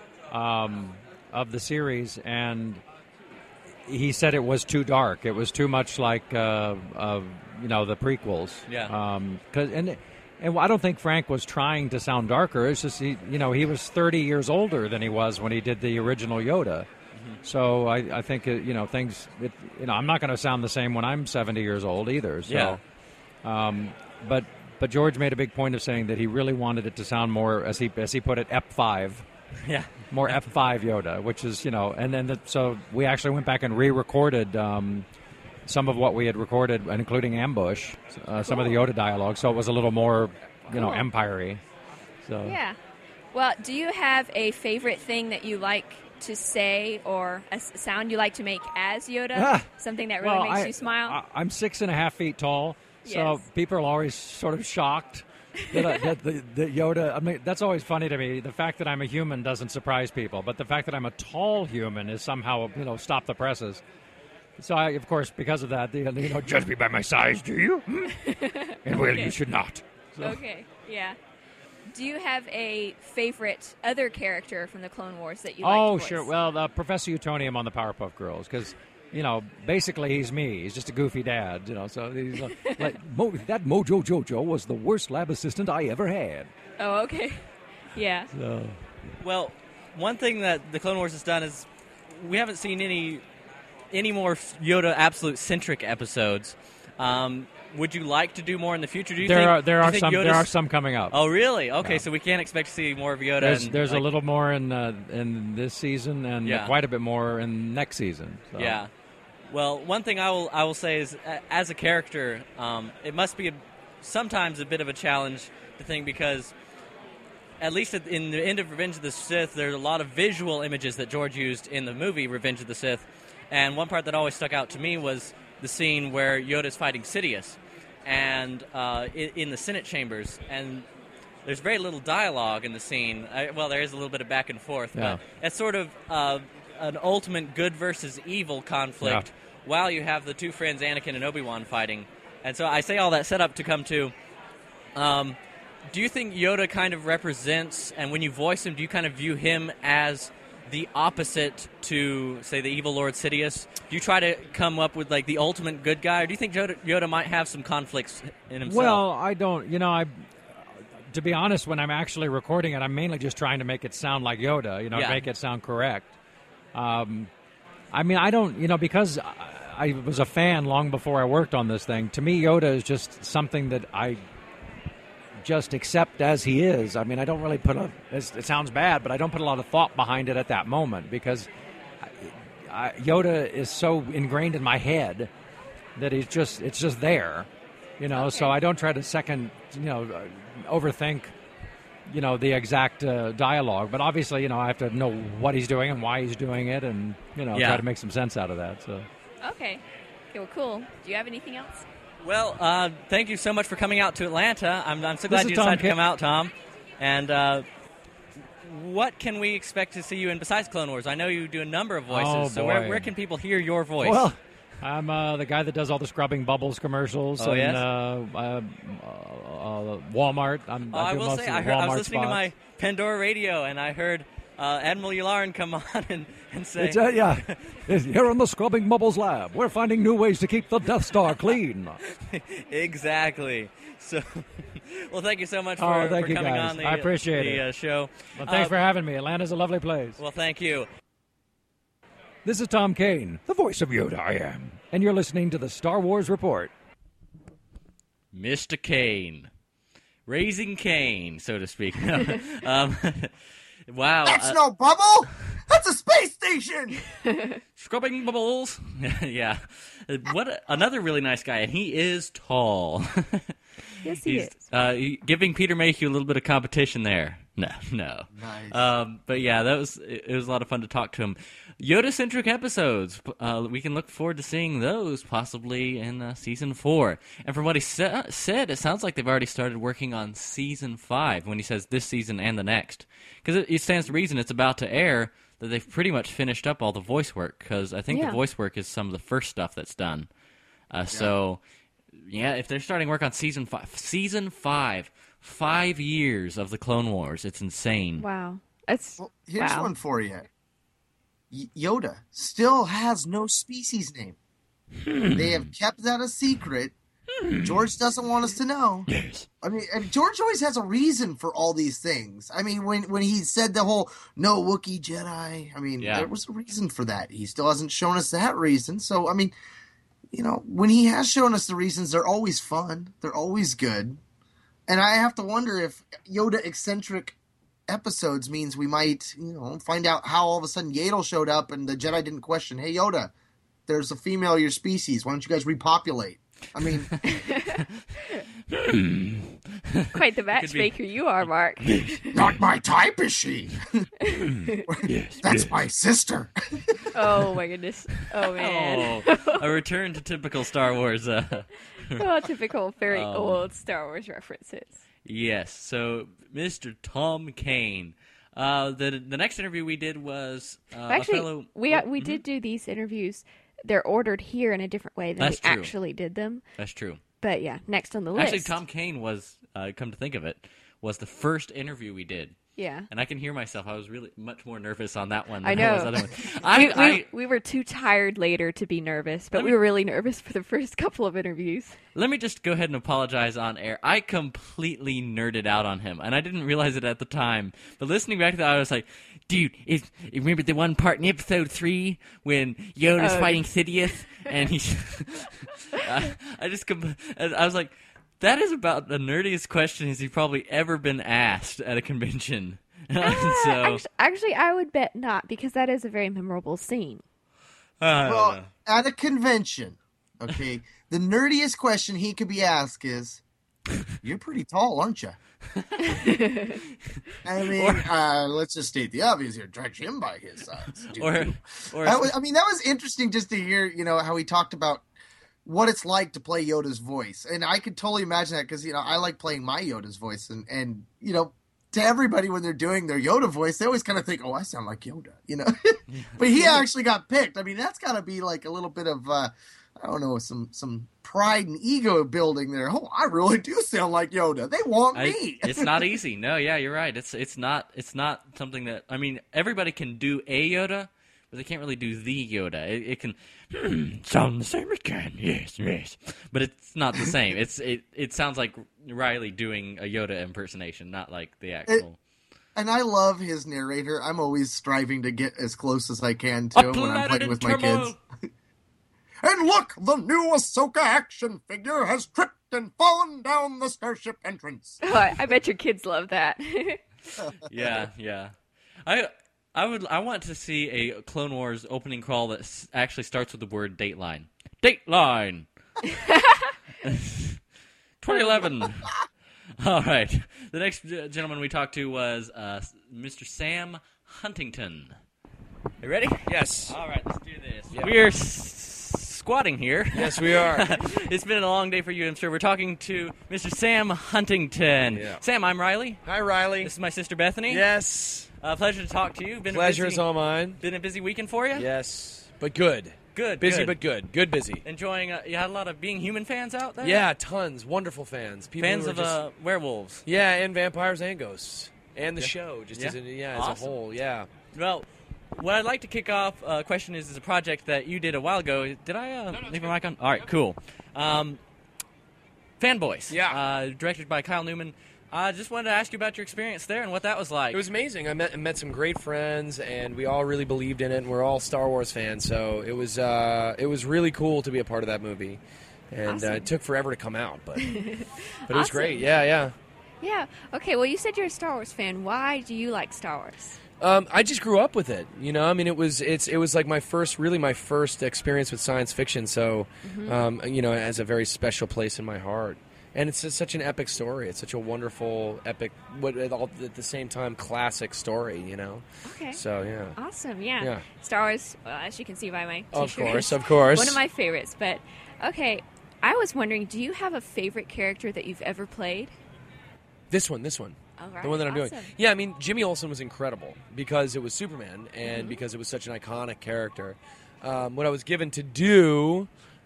um, of the series, and he said it was too dark. It was too much like, uh, uh, you know, the prequels. Yeah. Um, 'cause, and and I don't think Frank was trying to sound darker. It's just, he, you know, he was thirty years older than he was when he did the original Yoda. So I, I think, uh, you know, things, it, you know, I'm not going to sound the same when I'm seventy years old either. So, Yeah. um, but but George made a big point of saying that he really wanted it to sound more, as he as he put it, F five, Yeah. more F five Yoda, which is, you know, and then the, so we actually went back and re-recorded um, some of what we had recorded, including Ambush, uh, some of the Yoda dialogue, so it was a little more, you know, Cool. Empire-y. So Yeah. Well, do you have a favorite thing that you like to say or a s- sound you like to make as Yoda? Ah. Something that really Well, makes I, you smile? I, I'm six and a half feet tall, so Yes. people are always sort of shocked that, I, that the, the Yoda. I mean, that's always funny to me. The fact that I'm a human doesn't surprise people, but the fact that I'm a tall human is somehow, you know, stop the presses. So, I, of course, because of that, you know, judge me by my size, do you? Hmm? And well, Okay. you should not. So, Okay, yeah. Do you have a favorite other character from the Clone Wars that you oh, like to voice? sure. Well, uh, Professor Utonium on the Powerpuff Girls, because. You know, basically he's me. He's just a goofy dad. You know, so he's uh, like Mo- that Mojo Jojo was the worst lab assistant I ever had. Oh, okay. Yeah. So. Well, one thing that the Clone Wars has done is we haven't seen any any more Yoda absolute centric episodes. Um, would you like to do more in the future? Do you There think, are there do you are think some there Yoda's- are some coming up. Oh, really? Okay, Yeah. so we can't expect to see more of Yoda. there's and, there's like, a little more in uh, in this season and Yeah. quite a bit more in next season. So. Yeah. Well, one thing I will I will say is, a- as a character, um, it must be a, sometimes a bit of a challenge to think because, at least in the end of Revenge of the Sith, there's a lot of visual images that George used in the movie Revenge of the Sith. And one part that always stuck out to me was the scene where Yoda's fighting Sidious and uh, in, in the Senate chambers. And there's very little dialogue in the scene. I, well, there is a little bit of back and forth, Yeah. but it's sort of uh, an ultimate good versus evil conflict Yeah. while you have the two friends, Anakin and Obi-Wan, fighting. And so I say all that setup to come to... Um, do you think Yoda kind of represents, and when you voice him, do you kind of view him as the opposite to, say, the evil Lord Sidious? Do you try to come up with, like, the ultimate good guy, or do you think Yoda, Yoda might have some conflicts in himself? Well, I don't, you know, I, to be honest, when I'm actually recording it, I'm mainly just trying to make it sound like Yoda, you know, Yeah. make it sound correct. Um, I mean, I don't, you know, because I, I was a fan long before I worked on this thing, to me, Yoda is just something that I just accept as he is. I mean, I don't really put a, it sounds bad, but I don't put a lot of thought behind it at that moment because I, I, Yoda is so ingrained in my head that he's just, it's just there, you know, Okay. so I don't try to second, you know, uh, overthink, you know, the exact uh, dialogue, but obviously, you know, I have to know what he's doing and why he's doing it and, you know, Yeah. try to make some sense out of that, so. Okay. Okay, well, cool. Do you have anything else? Well, uh, thank you so much for coming out to Atlanta. I'm, I'm so glad is you Tom decided to Kane. come out, Tom. And uh, what can we expect to see you in besides Clone Wars? I know you do a number of voices, Oh, so where, boy. where can people hear your voice? Well, I'm uh, the guy that does all the Scrubbing Bubbles commercials Oh, and yes? uh, uh, uh, Walmart. I'm, Oh, I I do will most say, of the I, heard, I Walmart was listening spots. to my Pandora radio, and I heard uh, Admiral Yularen come on and, and say, It's, uh, yeah, It's here in the Scrubbing Bubbles lab, we're finding new ways to keep the Death Star clean. exactly. So, well, thank you so much Oh, for, thank for you, coming guys. on the, I appreciate the it. Uh, show. Well, thanks Uh, for having me. Atlanta's a lovely place. Well, thank you. This is Tom Kane, the voice of Yoda I am, and you're listening to the Star Wars Report. Mister Kane. Raising Kane, so to speak. um, wow. That's uh, no bubble. That's a space station. Scrubbing bubbles. yeah. Uh, What a, another really nice guy, and he is tall. Yes, he He's is. uh, he- giving Peter Mayhew a little bit of competition there. No, no. Nice. Um, but yeah, that was it, it was a lot of fun to talk to him. Yoda-centric episodes. Uh, we can look forward to seeing those possibly in uh, season four. And from what he sa- said, it sounds like they've already started working on season five. When he says this season and the next, because it, it stands to reason it's about to air that they've pretty much finished up all the voice work. Because I think Yeah. the voice work is some of the first stuff that's done. Uh, so. Yeah, if they're starting work on season five, season five, five years of the Clone Wars, it's insane. Wow. That's Well, here's wow. one for you. Y- Yoda still has no species name. They have kept that a secret. George doesn't want us to know. Yes. I mean, and George always has a reason for all these things. I mean, when when he said the whole no Wookiee Jedi, I mean, Yeah. there was a reason for that. He still hasn't shown us that reason. So, I mean, you know, when he has shown us the reasons, they're always fun. They're always good. And I have to wonder if Yoda eccentric episodes means we might, you know, find out how all of a sudden Yaddle showed up and the Jedi didn't question, hey, Yoda, there's a female of your species. Why don't you guys repopulate? I mean, Quite the Could be. matchmaker you are, Mark. not my type, is she? Yes. That's yes. my sister. Oh my goodness. Oh man. Oh, a return to typical Star Wars. Uh, Oh, typical very Um, old Star Wars references. yes, so Mister Tom Kane. Uh, the the next interview we did was uh, Actually, a fellow. we oh, we mhm, did do these interviews. They're ordered here in a different way than That's we true. actually did them. That's true. But yeah, next on the list. Actually, Tom Kane was, uh, come to think of it, was the first interview we did. Yeah. And I can hear myself. I was really much more nervous on that one I than I was know. other ones. I, we, we, I, we were too tired later to be nervous, but Let we me- were really nervous for the first couple of interviews. let me just go ahead and apologize on air. I completely nerded out on him, and I didn't realize it at the time. But listening back to that, I was like, dude, is, remember the one part in episode three when Yoda's Oh. fighting Sidious? And he's... I, I just... com- I was like, that is about the nerdiest question he's probably ever been asked at a convention. Ah, so, actually, actually, I would bet not, because that is a very memorable scene. I don't Well, know. at a convention, okay, the nerdiest question he could be asked is, you're pretty tall, aren't you? I mean, uh, let's just state the obvious here. Judge him by his size. Or, or That was, I mean, that was interesting just to hear, you know, how he talked about what it's like to play Yoda's voice. And I could totally imagine that because, you know, I like playing my Yoda's voice. And, and, you know, to everybody when they're doing their Yoda voice, they always kind of think, oh, I sound like Yoda, you know. But he actually got picked. I mean, that's got to be like a little bit of, uh, I don't know, some some pride and ego building there. Oh, I really do sound like Yoda. They want I, me. It's not easy. No, yeah, you're right. It's it's not it's not something that I mean. Everybody can do a Yoda, but they can't really do the Yoda. It, it can hmm, sound the same. It can, yes, yes, but it's not the same. It's it it sounds like Riley doing a Yoda impersonation, not like the actual. It, and I love his narrator. I'm always striving to get as close as I can to him when I'm playing with my kids. And look, the new Ahsoka action figure has tripped and fallen down the starship entrance. Oh, I, I bet your kids love that. yeah, yeah. I I would I want to see a Clone Wars opening crawl that s- actually starts with the word Dateline. Dateline. twenty eleven. All right. The next gentleman we talked to was uh, Mister Sam Huntington. You ready? Yes. All right, let's do this. Yeah. We're s- squatting here. Yes, we are. It's been a long day for you, I'm sure. We're talking to Mister Sam Huntington. Yeah. Sam, I'm Riley. Hi, Riley. This is my sister Bethany. Yes. Uh, pleasure to talk to you. Been Pleasure a busy, is all mine. Been a busy weekend for you? Yes, but good. Good. Busy, good. but good. Good, busy. Enjoying. Uh, you had a lot of Being Human fans out there. Yeah, tons. Wonderful fans. People Fans who are of just, uh, werewolves. yeah, and vampires and ghosts, and the Yeah. show, just Yeah. as a, yeah, Awesome. as a whole. Yeah. Well, what I'd like to kick off uh, question is, is a project that you did a while ago. Did I uh, leave my mic on? All right, cool. Um, Fanboys. Yeah. Uh, directed by Kyle Newman. I uh, just wanted to ask you about your experience there and what that was like. It was amazing. I met met some great friends, and we all really believed in it. And we're all Star Wars fans, so it was uh, it was really cool to be a part of that movie. And Awesome. uh, it took forever to come out, but but it was Awesome. great. Yeah, yeah. Yeah. Okay, well, you said you're a Star Wars fan. Why do you like Star Wars? Um, I just grew up with it, you know. I mean, it was it's it was like my first, really my first experience with science fiction. So, Mm-hmm. um, you know, it has a very special place in my heart, and it's just such an epic story. It's such a wonderful, epic, but at, all, at the same time, classic story. You know. Okay. So yeah. Awesome, yeah. Yeah. Star Wars, well, as you can see by my Of t-shirt, course, of course. one of my favorites. But, okay, I was wondering, do you have a favorite character that you've ever played? This one, this one. All right, The one that I'm doing. awesome. Yeah, I mean, Jimmy Olsen was incredible because it was Superman Mm-hmm. and because it was such an iconic character. Um, what I was given to do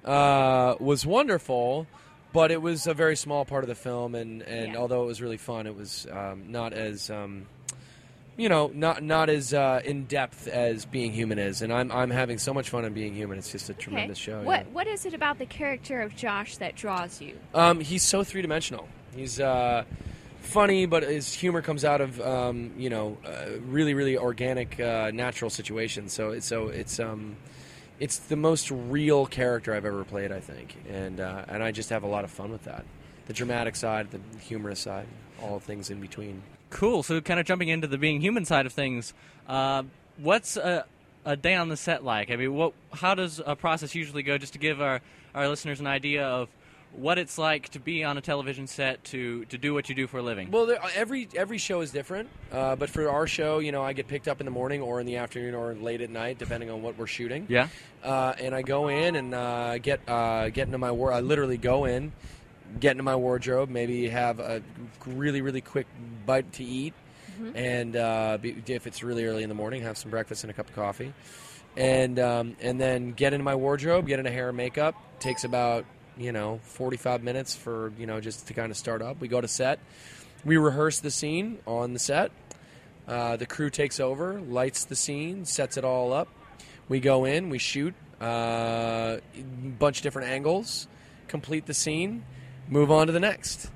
uh, was wonderful, but it was a very small part of the film, and, and Yeah. although it was really fun, it was um, not as... Um, you know, not not as uh, in depth as Being Human is, and I'm I'm having so much fun on Being Human. It's just a tremendous okay. show. What yeah. What is it about the character of Josh that draws you? Um, he's so three dimensional. He's uh, funny, but his humor comes out of um, you know uh, really really organic, uh, natural situations. So it's so it's um, it's the most real character I've ever played, I think, and uh, and I just have a lot of fun with that. The dramatic side, the humorous side, all things in between. Cool. So, kind of jumping into the Being Human side of things, uh, what's a, a day on the set like? I mean, what? How does a process usually go? Just to give our, our listeners an idea of what it's like to be on a television set to, to do what you do for a living. Well, there, every every show is different, uh, but for our show, you know, I get picked up in the morning or in the afternoon or late at night, depending on what we're shooting. Yeah. Uh, and I go in and uh, get uh, get into my war. I literally go in, get into my wardrobe, maybe have a really really quick bite to eat, Mm-hmm. and uh, be, if it's really early in the morning, have some breakfast and a cup of coffee, and um, and then get into my wardrobe, get into hair and makeup. Takes about you know forty-five minutes for you know just to kind of start up. We go to set, we rehearse the scene on the set. Uh, the crew takes over, lights the scene, sets it all up. We go in, we shoot a uh, bunch of different angles, complete the scene, move on to the next.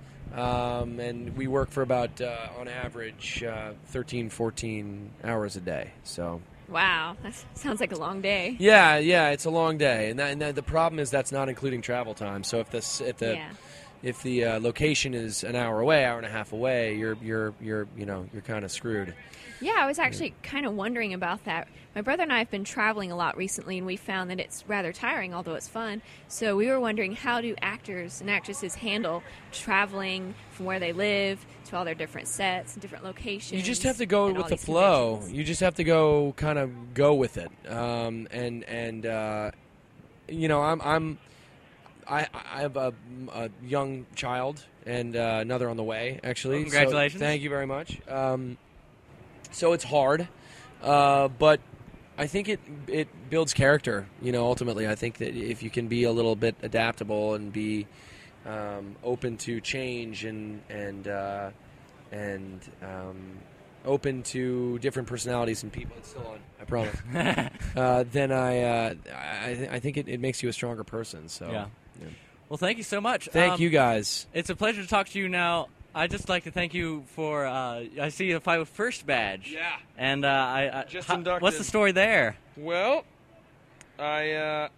Um, and we work for about, uh, on average, uh, thirteen, fourteen hours a day. So Wow, that sounds like a long day. yeah, yeah, it's a long day, and, that, and that, the problem is that's not including travel time. So if the if the Yeah. if the uh, location is an hour away, hour and a half away, you're you're you're you know you're kind of screwed. Yeah, I was actually kind of wondering about that. My brother and I have been traveling a lot recently, and we found that it's rather tiring, although it's fun. So we were wondering, how do actors and actresses handle traveling from where they live to all their different sets and different locations? You just have to go and all with the these flow. conventions? You just have to go kind of go with it. Um, and and uh, you know, I'm I'm I I have a, a young child and uh, another on the way. Actually, Oh, congratulations. So thank you very much. Um, so it's hard, uh, but I think it it builds character. You know, ultimately, I think that if you can be a little bit adaptable and be um, open to change and and uh, and um, open to different personalities and people, it's still on, I promise. uh, then I uh, I, th- I think it, it makes you a stronger person. So Yeah. Well, thank you so much. Thank Um, you guys. It's a pleasure to talk to you now. I'd just like to thank you for, uh, I see a five oh first badge. Yeah. And uh, I, I Just how- inducted. what's the story there? Well, I uh,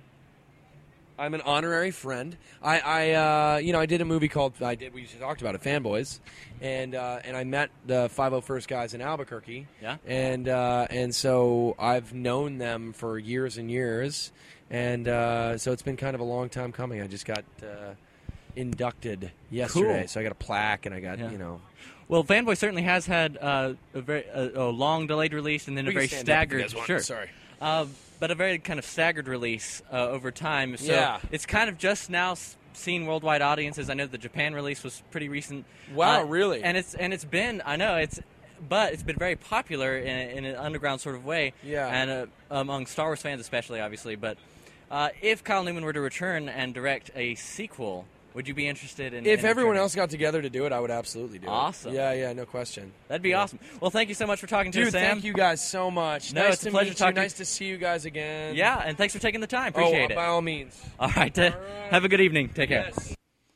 I'm an honorary friend. I, I uh, you know I did a movie called I did we talked about it, Fanboys, and uh, and I met the five oh first guys in Albuquerque. Yeah. And uh, and so I've known them for years and years, and uh, so it's been kind of a long time coming. I just got uh, inducted yesterday, Cool. so I got a plaque and I got Yeah. you know. Well, Fanboy certainly has had uh, a very a, a long delayed release and then We a can very stand up if you staggered. guys want. Sure. Sorry. Uh, but a very kind of staggered release uh, over time. So Yeah. it's kind of just now s- seen worldwide audiences. I know the Japan release was pretty recent. Wow, Uh, really? And it's and it's been I know it's. But it's been very popular in, in an underground sort of way, Yeah. and uh, among Star Wars fans especially, obviously. But uh, if Kyle Newman were to return and direct a sequel, would you be interested in? If in everyone returning? else got together to do it, I would absolutely do it. Awesome. Yeah, yeah, no question. That'd be Yeah. awesome. Well, thank you so much for talking to Dude, us, Sam. thank you guys so much. No, nice it's to a pleasure meet talking- you. Nice to see you guys again. Yeah, and thanks for taking the time. Appreciate oh, it. by all means. All right, uh, have a good evening. Take care. Yes.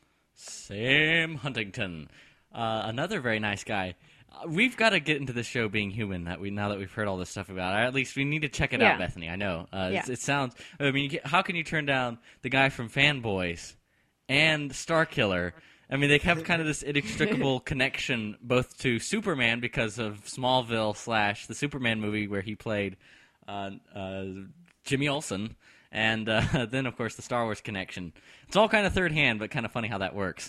Sam Huntington, uh, another very nice guy. Uh, we've got to get into this show being human. That we now that we've heard all this stuff about it, or at least we need to check it Yeah. out, Bethany. I know uh, Yeah. it's, it sounds. I mean, you get- how can you turn down the guy from Fanboys and Starkiller? I mean, they have kind of this inextricable connection both to Superman because of Smallville slash the Superman movie where he played uh, uh, Jimmy Olsen, and uh, then of course the Star Wars connection. It's all kind of third hand, but kind of funny how that works.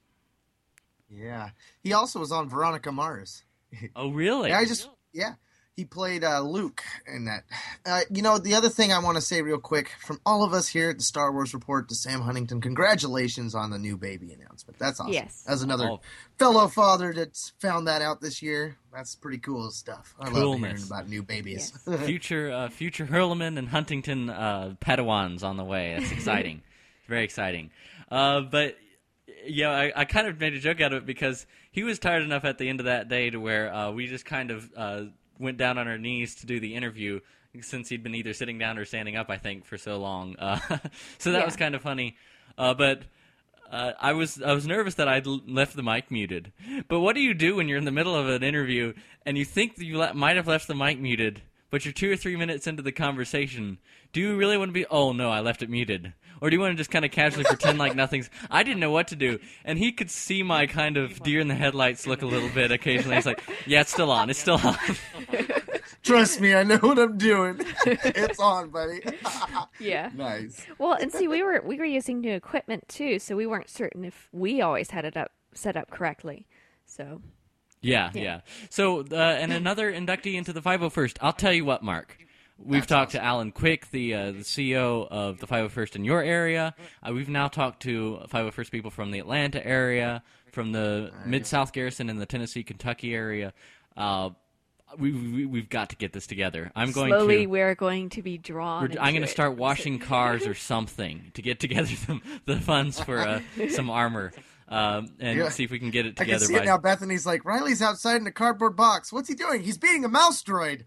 Yeah. He also was on Veronica Mars. Oh, really? Yeah, I just yeah. He played uh, Luke in that. Uh, you know, the other thing I want to say real quick, from all of us here at the Star Wars Report to Sam Huntington, congratulations on the new baby announcement. That's awesome. Yes. As another Oh. fellow father that's found that out this year, that's pretty cool stuff. I love Coolness. hearing about new babies. future uh, future Hurleman and Huntington uh, Padawans on the way. That's exciting. Very exciting. Uh, but yeah, I, I kind of made a joke out of it because he was tired enough at the end of that day to where uh, we just kind of uh, went down on our knees to do the interview since he'd been either sitting down or standing up, I think, for so long. Uh, so that Yeah. was kind of funny. Uh, but uh, I was I was nervous that I'd l- left the mic muted. But what do you do when you're in the middle of an interview and you think that you le- might have left the mic muted, but you're two or three minutes into the conversation? Do you really want to be, oh, no, I left it muted? Or do you want to just kind of casually pretend like nothing's... I didn't know what to do. And he could see my kind of deer in the headlights look a little bit occasionally. He's like, yeah, it's still on. It's still on. Trust me, I know what I'm doing. It's on, buddy. Yeah. Nice. Well, and see, we were we were using new equipment too, so we weren't certain if we always had it up set up correctly. So Yeah, yeah. Yeah. So, uh, and another inductee into the five oh first. I'll tell you what, Mark. We've talked to Alan Quick, the uh, the C E O of the five oh first in your area. Uh, we've now talked to five oh first people from the Atlanta area, from the Mid-South Garrison in the Tennessee, Kentucky area. Uh, we, we, we've got to get this together. I'm going slowly to... we're going to be drawn. We're, I'm into going to it. start washing cars or something to get together some, the funds for uh, some armor um, and Yeah. see if we can get it I can together see by... it now. Bethany's like, Riley's outside in a cardboard box. What's he doing? He's beating a mouse droid.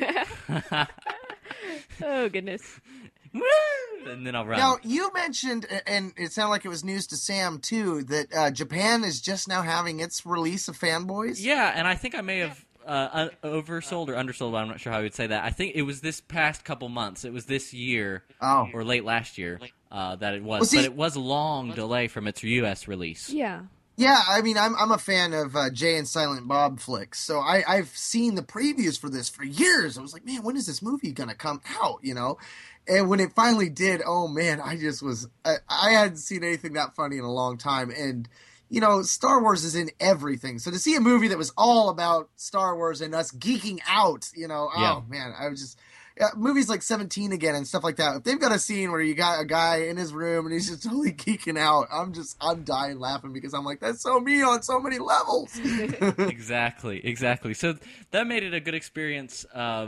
Oh goodness. Woo! And then I'll run. Now, you mentioned, and it sounded like it was news to Sam, too, that uh, Japan is just now having its release of Fanboys. Yeah, and I think I may have uh, un- oversold or undersold, I'm not sure how I would say that. I think it was this past couple months. It was this year Oh. or late last year. uh, that it was, Well, see- but it was a long delay from its U S release. Yeah. Yeah, I mean, I'm I'm a fan of uh, Jay and Silent Bob flicks, so I, I've seen the previews for this for years. I was like, man, when is this movie gonna come out? You know, and when it finally did, oh man, I just was I, I hadn't seen anything that funny in a long time. And you know, Star Wars is in everything, so to see a movie that was all about Star Wars and us geeking out, you know, Yeah. oh man, I was just. Yeah, movies like seventeen again and stuff like that. If they've got a scene where you got a guy in his room and he's just totally geeking out, I'm just, I'm dying laughing because I'm like, that's so me on so many levels. Exactly, exactly. So that made it a good experience uh,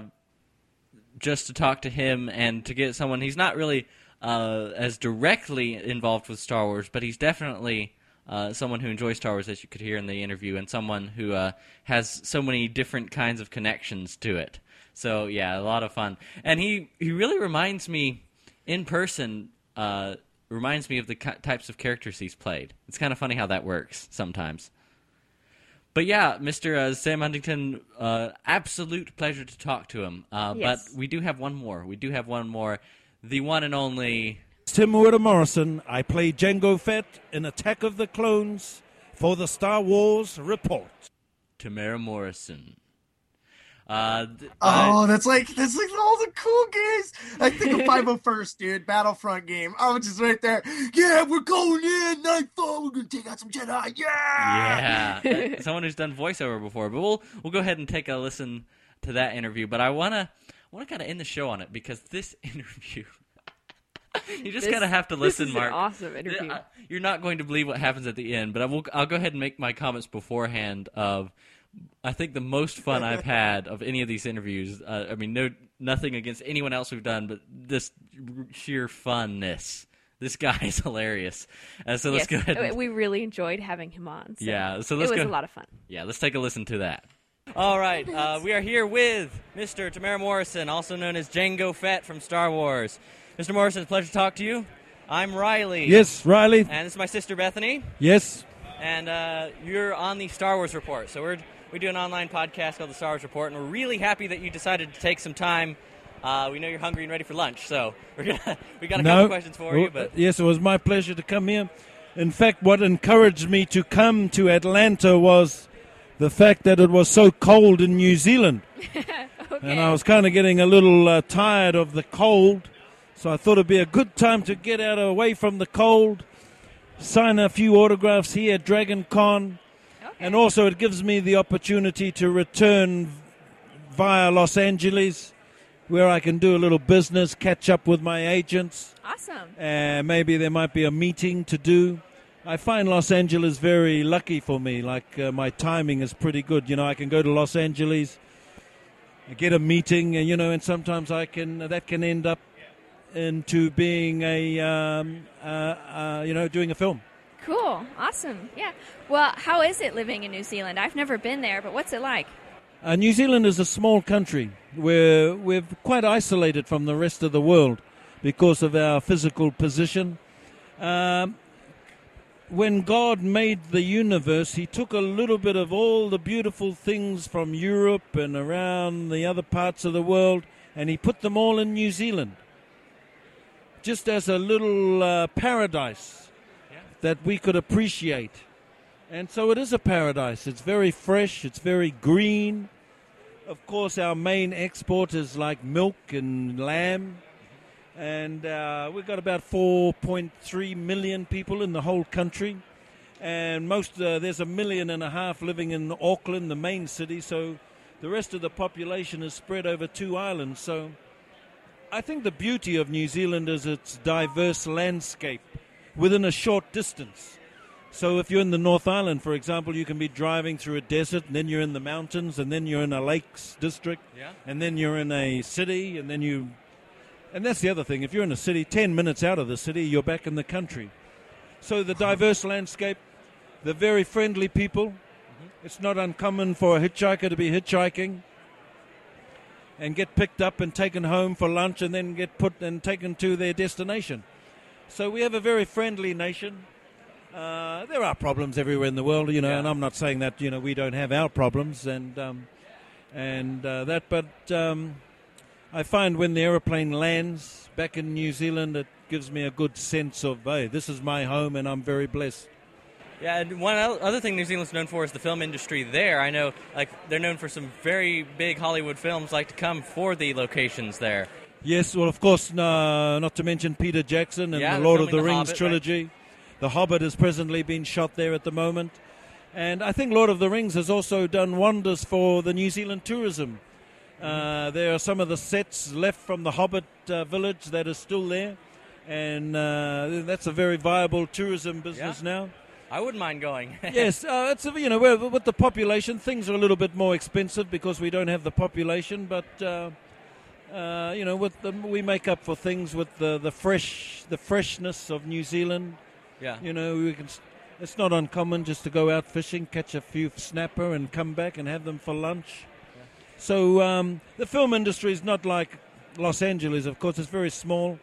just to talk to him and to get someone. He's not really uh, as directly involved with Star Wars, but he's definitely uh, someone who enjoys Star Wars, as you could hear in the interview, and someone who uh, has so many different kinds of connections to it. So, yeah, a lot of fun. And he, he really reminds me, in person, uh, reminds me of the ki- types of characters he's played. It's kind of funny how that works sometimes. But, yeah, Mister Uh, Sam Huntington, uh, absolute pleasure to talk to him. Uh, Yes. But we do have one more. We do have one more. The one and only... Tim Witter Morrison. I play Jango Fett in Attack of the Clones for the Star Wars Report. Tamara Morrison. Uh, th- Oh, that's like that's like all the cool games. I think of five oh first, dude, Battlefront game. I was just right there. Yeah, we're going in. Nightfall. We're gonna take out some Jedi. Yeah. Yeah, uh, someone who's done voiceover before. But we'll we'll go ahead and take a listen to that interview. But I wanna wanna kind of end the show on it because this interview, you just This- kind of have to listen, this is an Mark. awesome interview. Uh, You're not going to believe what happens at the end. But I will. I'll go ahead and make my comments beforehand. Of I think the most fun I've had of any of these interviews. Uh, I mean, no, nothing against anyone else we've done, but this sheer funness. This guy is hilarious. Uh, so let's Yes, go ahead. And, we really enjoyed having him on. So yeah, so let's it was go. a lot of fun. Yeah, let's take a listen to that. All right, uh, we are here with Mister Tamara Morrison, also known as Jango Fett from Star Wars. Mister Morrison, it's a pleasure to talk to you. I'm Riley. Yes, Riley. And this is my sister Bethany. Yes. And uh, you're on the Star Wars Report. So we're we do an online podcast called the Star Wars Report, and we're really happy that you decided to take some time. Uh, we know you're hungry and ready for lunch, so we're gonna we got a No. couple questions for you. But Yes, it was my pleasure to come here. In fact, what encouraged me to come to Atlanta was the fact that it was so cold in New Zealand. And I was kind of getting a little uh, tired of the cold, so I thought it'd be a good time to get out away from the cold, sign a few autographs here at Dragon Con, and also it gives me the opportunity to return via Los Angeles, where I can do a little business, catch up with my agents. Awesome. Uh, maybe there might be a meeting to do. I find Los Angeles very lucky for me. Like uh, my timing is pretty good. You know, I can go to Los Angeles, get a meeting, and you know, and sometimes I can that can end up into being a um, uh, uh, you know doing a film. Cool. Awesome. Yeah. Well, how is it living in New Zealand? I've never been there, but what's it like? Uh, New Zealand is a small country. We're, we're quite isolated from the rest of the world because of our physical position. Um, when God made the universe, he took a little bit of all the beautiful things from Europe and around the other parts of the world, and he put them all in New Zealand, just as a little uh, paradise that we could appreciate. And so it is a paradise. It's very fresh. It's very green. Of course, our main export is like milk and lamb. And uh, we've got about four point three million people in the whole country. And most uh, there's a million and a half living in Auckland, the main city. So the rest of the population is spread over two islands. So I think the beauty of New Zealand is its diverse landscape within a short distance. So if you're in the North Island, for example, you can be driving through a desert, and then you're in the mountains, and then you're in a lakes district, Yeah. and then you're in a city, and then you... And that's the other thing. If you're in a city, ten minutes out of the city, you're back in the country. So the diverse landscape, the very friendly people. Mm-hmm. It's not uncommon for a hitchhiker to be hitchhiking and get picked up and taken home for lunch and then get put and taken to their destination. So we have a very friendly nation. Uh, there are problems everywhere in the world, you know, Yeah. and I'm not saying that, you know, we don't have our problems and um, and uh, that, but um, I find when the aeroplane lands back in New Zealand, it gives me a good sense of, hey, this is my home and I'm very blessed. Yeah, and one o- other thing New Zealand's known for is the film industry there. I know, like, they're known for some very big Hollywood films like to come for the locations there. Yes, well, of course, no, not to mention Peter Jackson and Yeah, the Lord of filming the The Rings Hobbit, trilogy. right. The Hobbit is presently being shot there at the moment. And I think Lord of the Rings has also done wonders for the New Zealand tourism. Uh, there are some of the sets left from the Hobbit uh, village that are still there. And uh, that's a very viable tourism business Yeah. now. I wouldn't mind going. Yes, uh, it's a, you know, we're- with the population, things are a little bit more expensive because we don't have the population. But uh, uh, you know, with the, we make up for things with the, the fresh, the freshness of New Zealand. Yeah. You know, we can. It's not uncommon just to go out fishing, catch a few snapper, and come back and have them for lunch. Yeah. So um, the film industry is not like Los Angeles, of course. It's very small.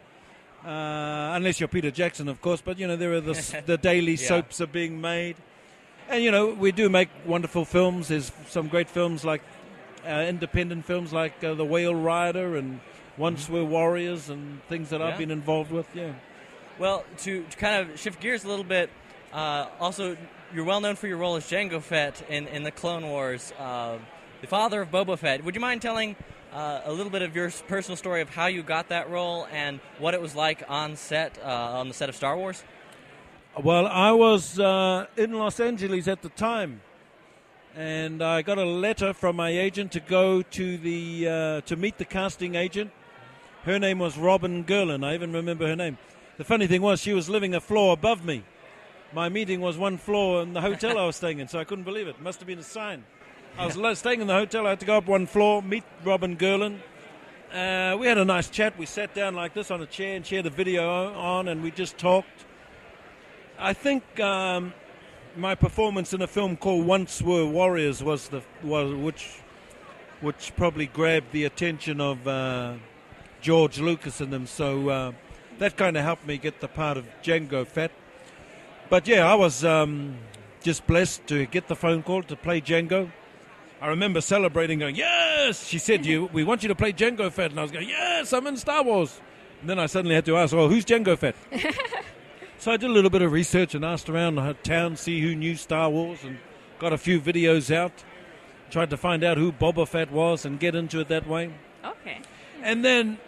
Uh, unless you're Peter Jackson, of course. But, you know, there are the, the daily Yeah. soaps are being made. And, you know, we do make wonderful films. There's some great films like uh, independent films like uh, The Whale Rider and Once Were Warriors and things that Yeah. I've been involved with, yeah. Well, to, to kind of shift gears a little bit, uh, also, you're well known for your role as Jango Fett in, in the Clone Wars, uh, the father of Boba Fett. Would you mind telling uh, a little bit of your personal story of how you got that role and what it was like on set, uh, on the set of Star Wars? Well, I was uh, in Los Angeles at the time, and I got a letter from my agent to go to the uh, to meet the casting agent. Her name was Robin Gerlin. I even remember her name. The funny thing was, she was living a floor above me. My meeting was one floor in the hotel I was staying in, so I couldn't believe it. It must have been a sign. I was lo- staying in the hotel. I had to go up one floor, meet Robin Gerlin. Uh, we had a nice chat. We sat down like this on a chair, and she had a video on, and we just talked. I think um, my performance in a film called Once Were Warriors was the was which which probably grabbed the attention of uh, George Lucas and them. So uh, that kind of helped me get the part of Jango Fett. But yeah, I was um, just blessed to get the phone call to play Jango. I remember celebrating, going, "Yes!" She said, "You, we want you to play Jango Fett," and I was going, "Yes, I'm in Star Wars." And then I suddenly had to ask, "Well, who's Jango Fett?" So I did a little bit of research and asked around the town, see who knew Star Wars, and got a few videos out. Tried to find out who Boba Fett was and get into it that way. Okay. And then,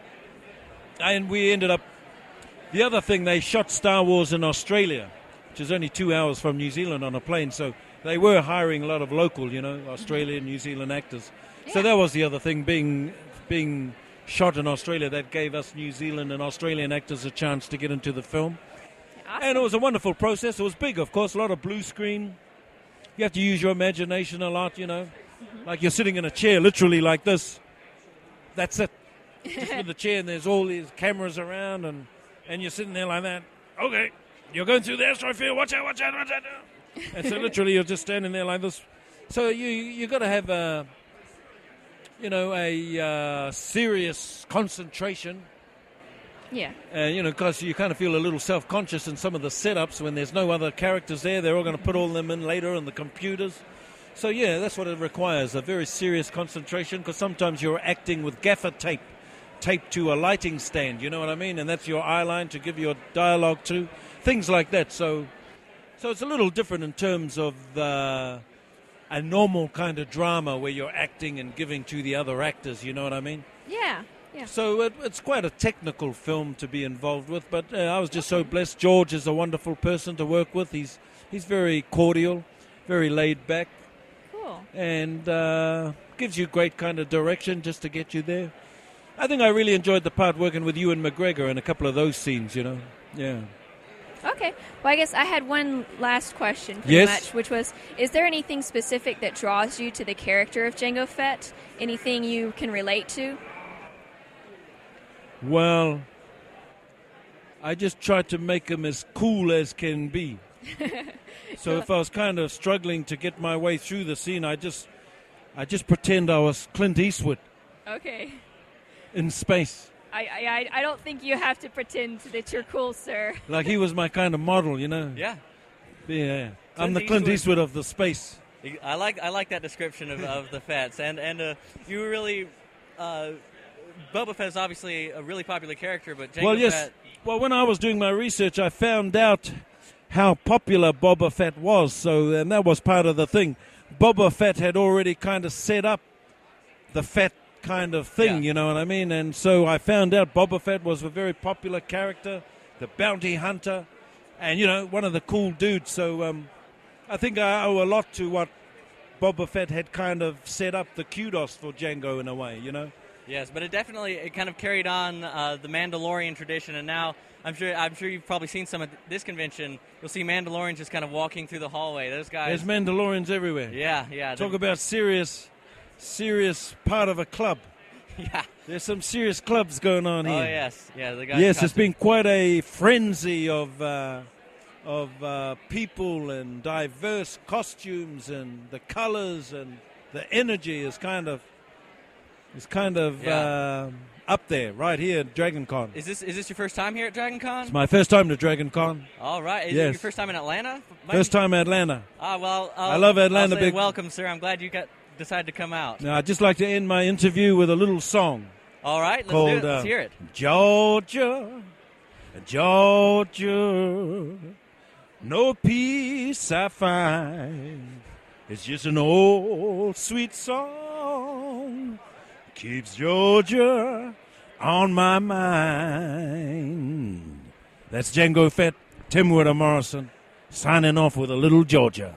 and we ended up. The other thing, they shot Star Wars in Australia, which is only two hours from New Zealand on a plane. So they were hiring a lot of local, you know, Australian, New Zealand actors. Yeah. So that was the other thing, being being shot in Australia. That gave us New Zealand and Australian actors a chance to get into the film. Awesome. And it was a wonderful process. It was big, of course, a lot of blue screen. You have to use your imagination a lot, you know. Mm-hmm. Like you're sitting in a chair, literally like this. That's it. Just in the chair, and there's all these cameras around, and, and you're sitting there like that. Okay, you're going through the asteroid field. Watch out, watch out, watch out. And so literally you're just standing there like this. So you you got to have a, you know, a uh, serious concentration. Yeah. Uh, you know, because you kind of feel a little self-conscious in some of the setups when there's no other characters there. They're all going to put all them in later on the computers. So, yeah, that's what it requires, a very serious concentration, because sometimes you're acting with gaffer tape, taped to a lighting stand, you know what I mean? And that's your eye line to give your dialogue to, things like that. So so it's a little different in terms of the, a normal kind of drama where you're acting and giving to the other actors, you know what I mean? Yeah. Yeah. So it, it's quite a technical film to be involved with, but uh, I was just so blessed. George is a wonderful person to work with. He's he's very cordial, very laid back, Cool. and uh, gives you great kind of direction just to get you there. I think I really enjoyed the part working with Ewan McGregor in a couple of those scenes, you know. Yeah. Okay. Well, I guess I had one last question, pretty Yes. much, which was, is there anything specific that draws you to the character of Jango Fett? Anything you can relate to? Well, I just tried to make him as cool as can be. So if I was kind of struggling to get my way through the scene, I just, I just pretend I was Clint Eastwood Okay. in space. I, I, I don't think you have to pretend that you're cool, sir. Like he was my kind of model, you know. Yeah. Yeah. I'm Clint the Clint Eastwood. Eastwood of the space. I like I like that description of, of the Fets, and and uh, you really uh, Boba Fett is obviously a really popular character, but Jango well, yes. Fett... Well, when I was doing my research, I found out how popular Boba Fett was, so and that was part of the thing. Boba Fett had already kind of set up the Fett kind of thing, Yeah. you know what I mean? And so I found out Boba Fett was a very popular character, the bounty hunter, and, you know, one of the cool dudes. So um, I think I owe a lot to what Boba Fett had kind of set up the kudos for Jango in a way, you know? Yes, but it definitely it kind of carried on uh, the Mandalorian tradition, and now I'm sure I'm sure you've probably seen some at this convention. You'll see Mandalorians just kind of walking through the hallway. Those guys. There's Mandalorians everywhere. Yeah, yeah. Talk they're- about serious, serious part of a club. Yeah. There's some serious clubs going on here. Oh yes, yeah. The guys. Yes, it's been quite a frenzy of uh, of uh, people and diverse costumes and the colors and the energy is kind of is kind of Yeah. um up there right here at Dragon Con. Is this is this your first time here at Dragon Con? It's my first time to Dragon Con. All right. Is it Yes. your first time in Atlanta? Might First be- time in Atlanta. Ah, well. I'll, I love Atlanta I'll say big- welcome, sir. I'm glad you got decided to come out. Now I'd just like to end my interview with a little song All right. Let's do called it. Let's uh, hear it. Georgia, Georgia, no peace I find. It's just an old sweet song. Keeps Georgia on my mind. That's Jango Fett, Tim Wood Morrison, signing off with a little Georgia.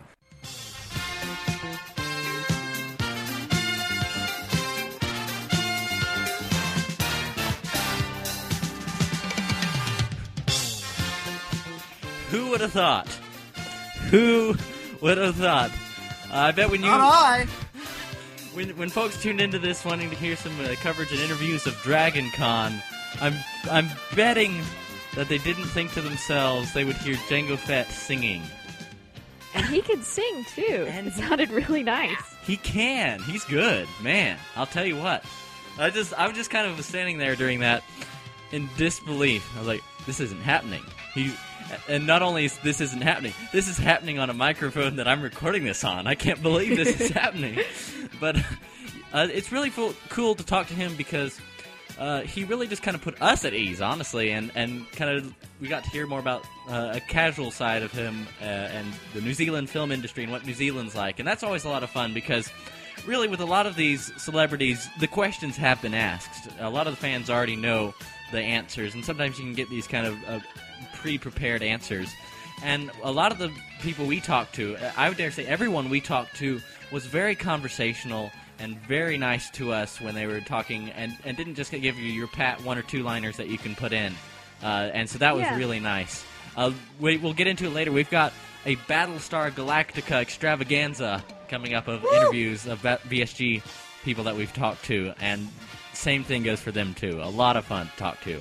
Who would have thought? Who would have thought? Uh, I bet when you Not I. when when folks tuned into this wanting to hear some uh, coverage and interviews of Dragon Con, I'm I'm betting that they didn't think to themselves they would hear Jango Fett singing. And he could sing, too. And It he- sounded really nice. He can. He's good, man. I'll tell you what. I just I was just kind of standing there during that in disbelief. I was like, this isn't happening. He and not only is this isn't happening, this is happening on a microphone that I'm recording this on. I can't believe this is happening. But uh, it's really full, cool to talk to him because uh, he really just kind of put us at ease, honestly, and, and kind of we got to hear more about uh, a casual side of him uh, and the New Zealand film industry and what New Zealand's like. And that's always a lot of fun because really with a lot of these celebrities, the questions have been asked. A lot of the fans already know the answers, and sometimes you can get these kind of uh, pre-prepared answers. And a lot of the people we talked to, I would dare say everyone we talked to, was very conversational and very nice to us when they were talking, and, and didn't just give you your pat one or two liners that you can put in. Uh, and so that was Yeah. really nice. Uh, we, we'll get into it later. We've got a Battlestar Galactica extravaganza coming up of interviews of V S G people that we've talked to, and same thing goes for them too. A lot of fun to talk to.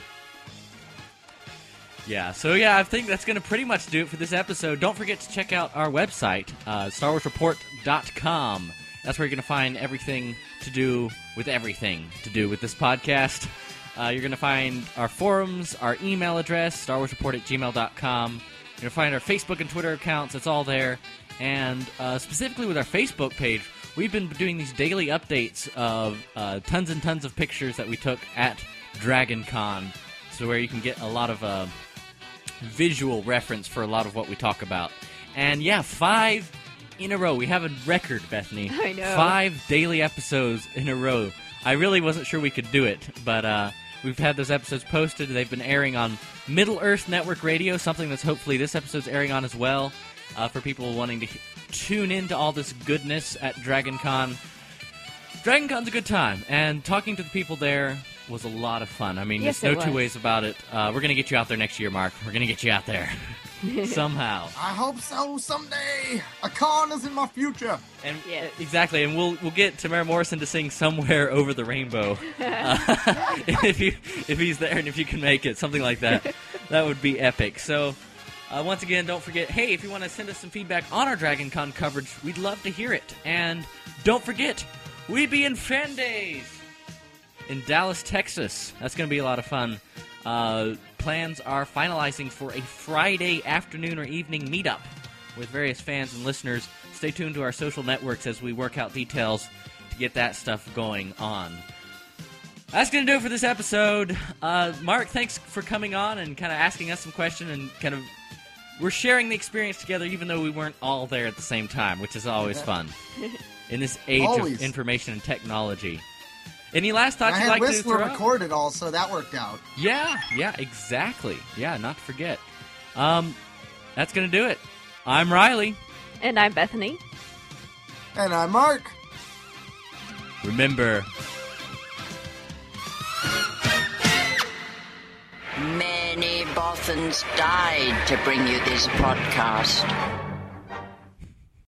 Yeah, so yeah, I think that's going to pretty much do it for this episode. Don't forget to check out our website, uh, Star Wars Report dot com. That's where you're going to find everything to do with everything to do with this podcast. Uh, you're going to find our forums, our email address, Star Wars Report at gmail dot com. You're going to find our Facebook and Twitter accounts. It's all there. And uh, specifically with our Facebook page, we've been doing these daily updates of uh, tons and tons of pictures that we took at Dragon Con, so where you can get a lot of uh, visual reference for a lot of what we talk about. And yeah, five in a row. We have a record, Bethany. I know. Five daily episodes in a row. I really wasn't sure we could do it, but uh, we've had those episodes posted. They've been airing on Middle Earth Network Radio, something that's hopefully this episode's airing on as well, uh, for people wanting to tune into all this goodness at Dragon Con. Dragon Con's a good time, and talking to the people there was a lot of fun. I mean, Yes, there's no it two was. ways about it. Uh, we're going to get you out there next year, Mark. We're going to get you out there. Somehow. I hope so someday. A con is in my future. And Yes. exactly, and we'll we'll get Tamara Morrison to sing "Somewhere Over the Rainbow" uh, if you if he's there and if you can make it, something like that. That would be epic. So, uh, once again, don't forget. Hey, if you want to send us some feedback on our Dragon Con coverage, we'd love to hear it. And don't forget, we be in Fan Days in Dallas, Texas. That's going to be a lot of fun. Uh, plans are finalizing for a Friday afternoon or evening meetup with various fans and listeners. Stay tuned to our social networks as we work out details to get that stuff going on. That's going to do it for this episode. Uh, Mark, thanks for coming on and kind of asking us some questions and kind of we're sharing the experience together even though we weren't all there at the same time, which is always Yeah. fun in this age Always. of information and technology. Any last thoughts I you'd had like to Whistler throw out? recorded also. That worked out. Yeah, yeah, exactly. Yeah, not to forget. Um, that's going to do it. I'm Riley. And I'm Bethany. And I'm Mark. Remember, Many Bothans died to bring you this podcast.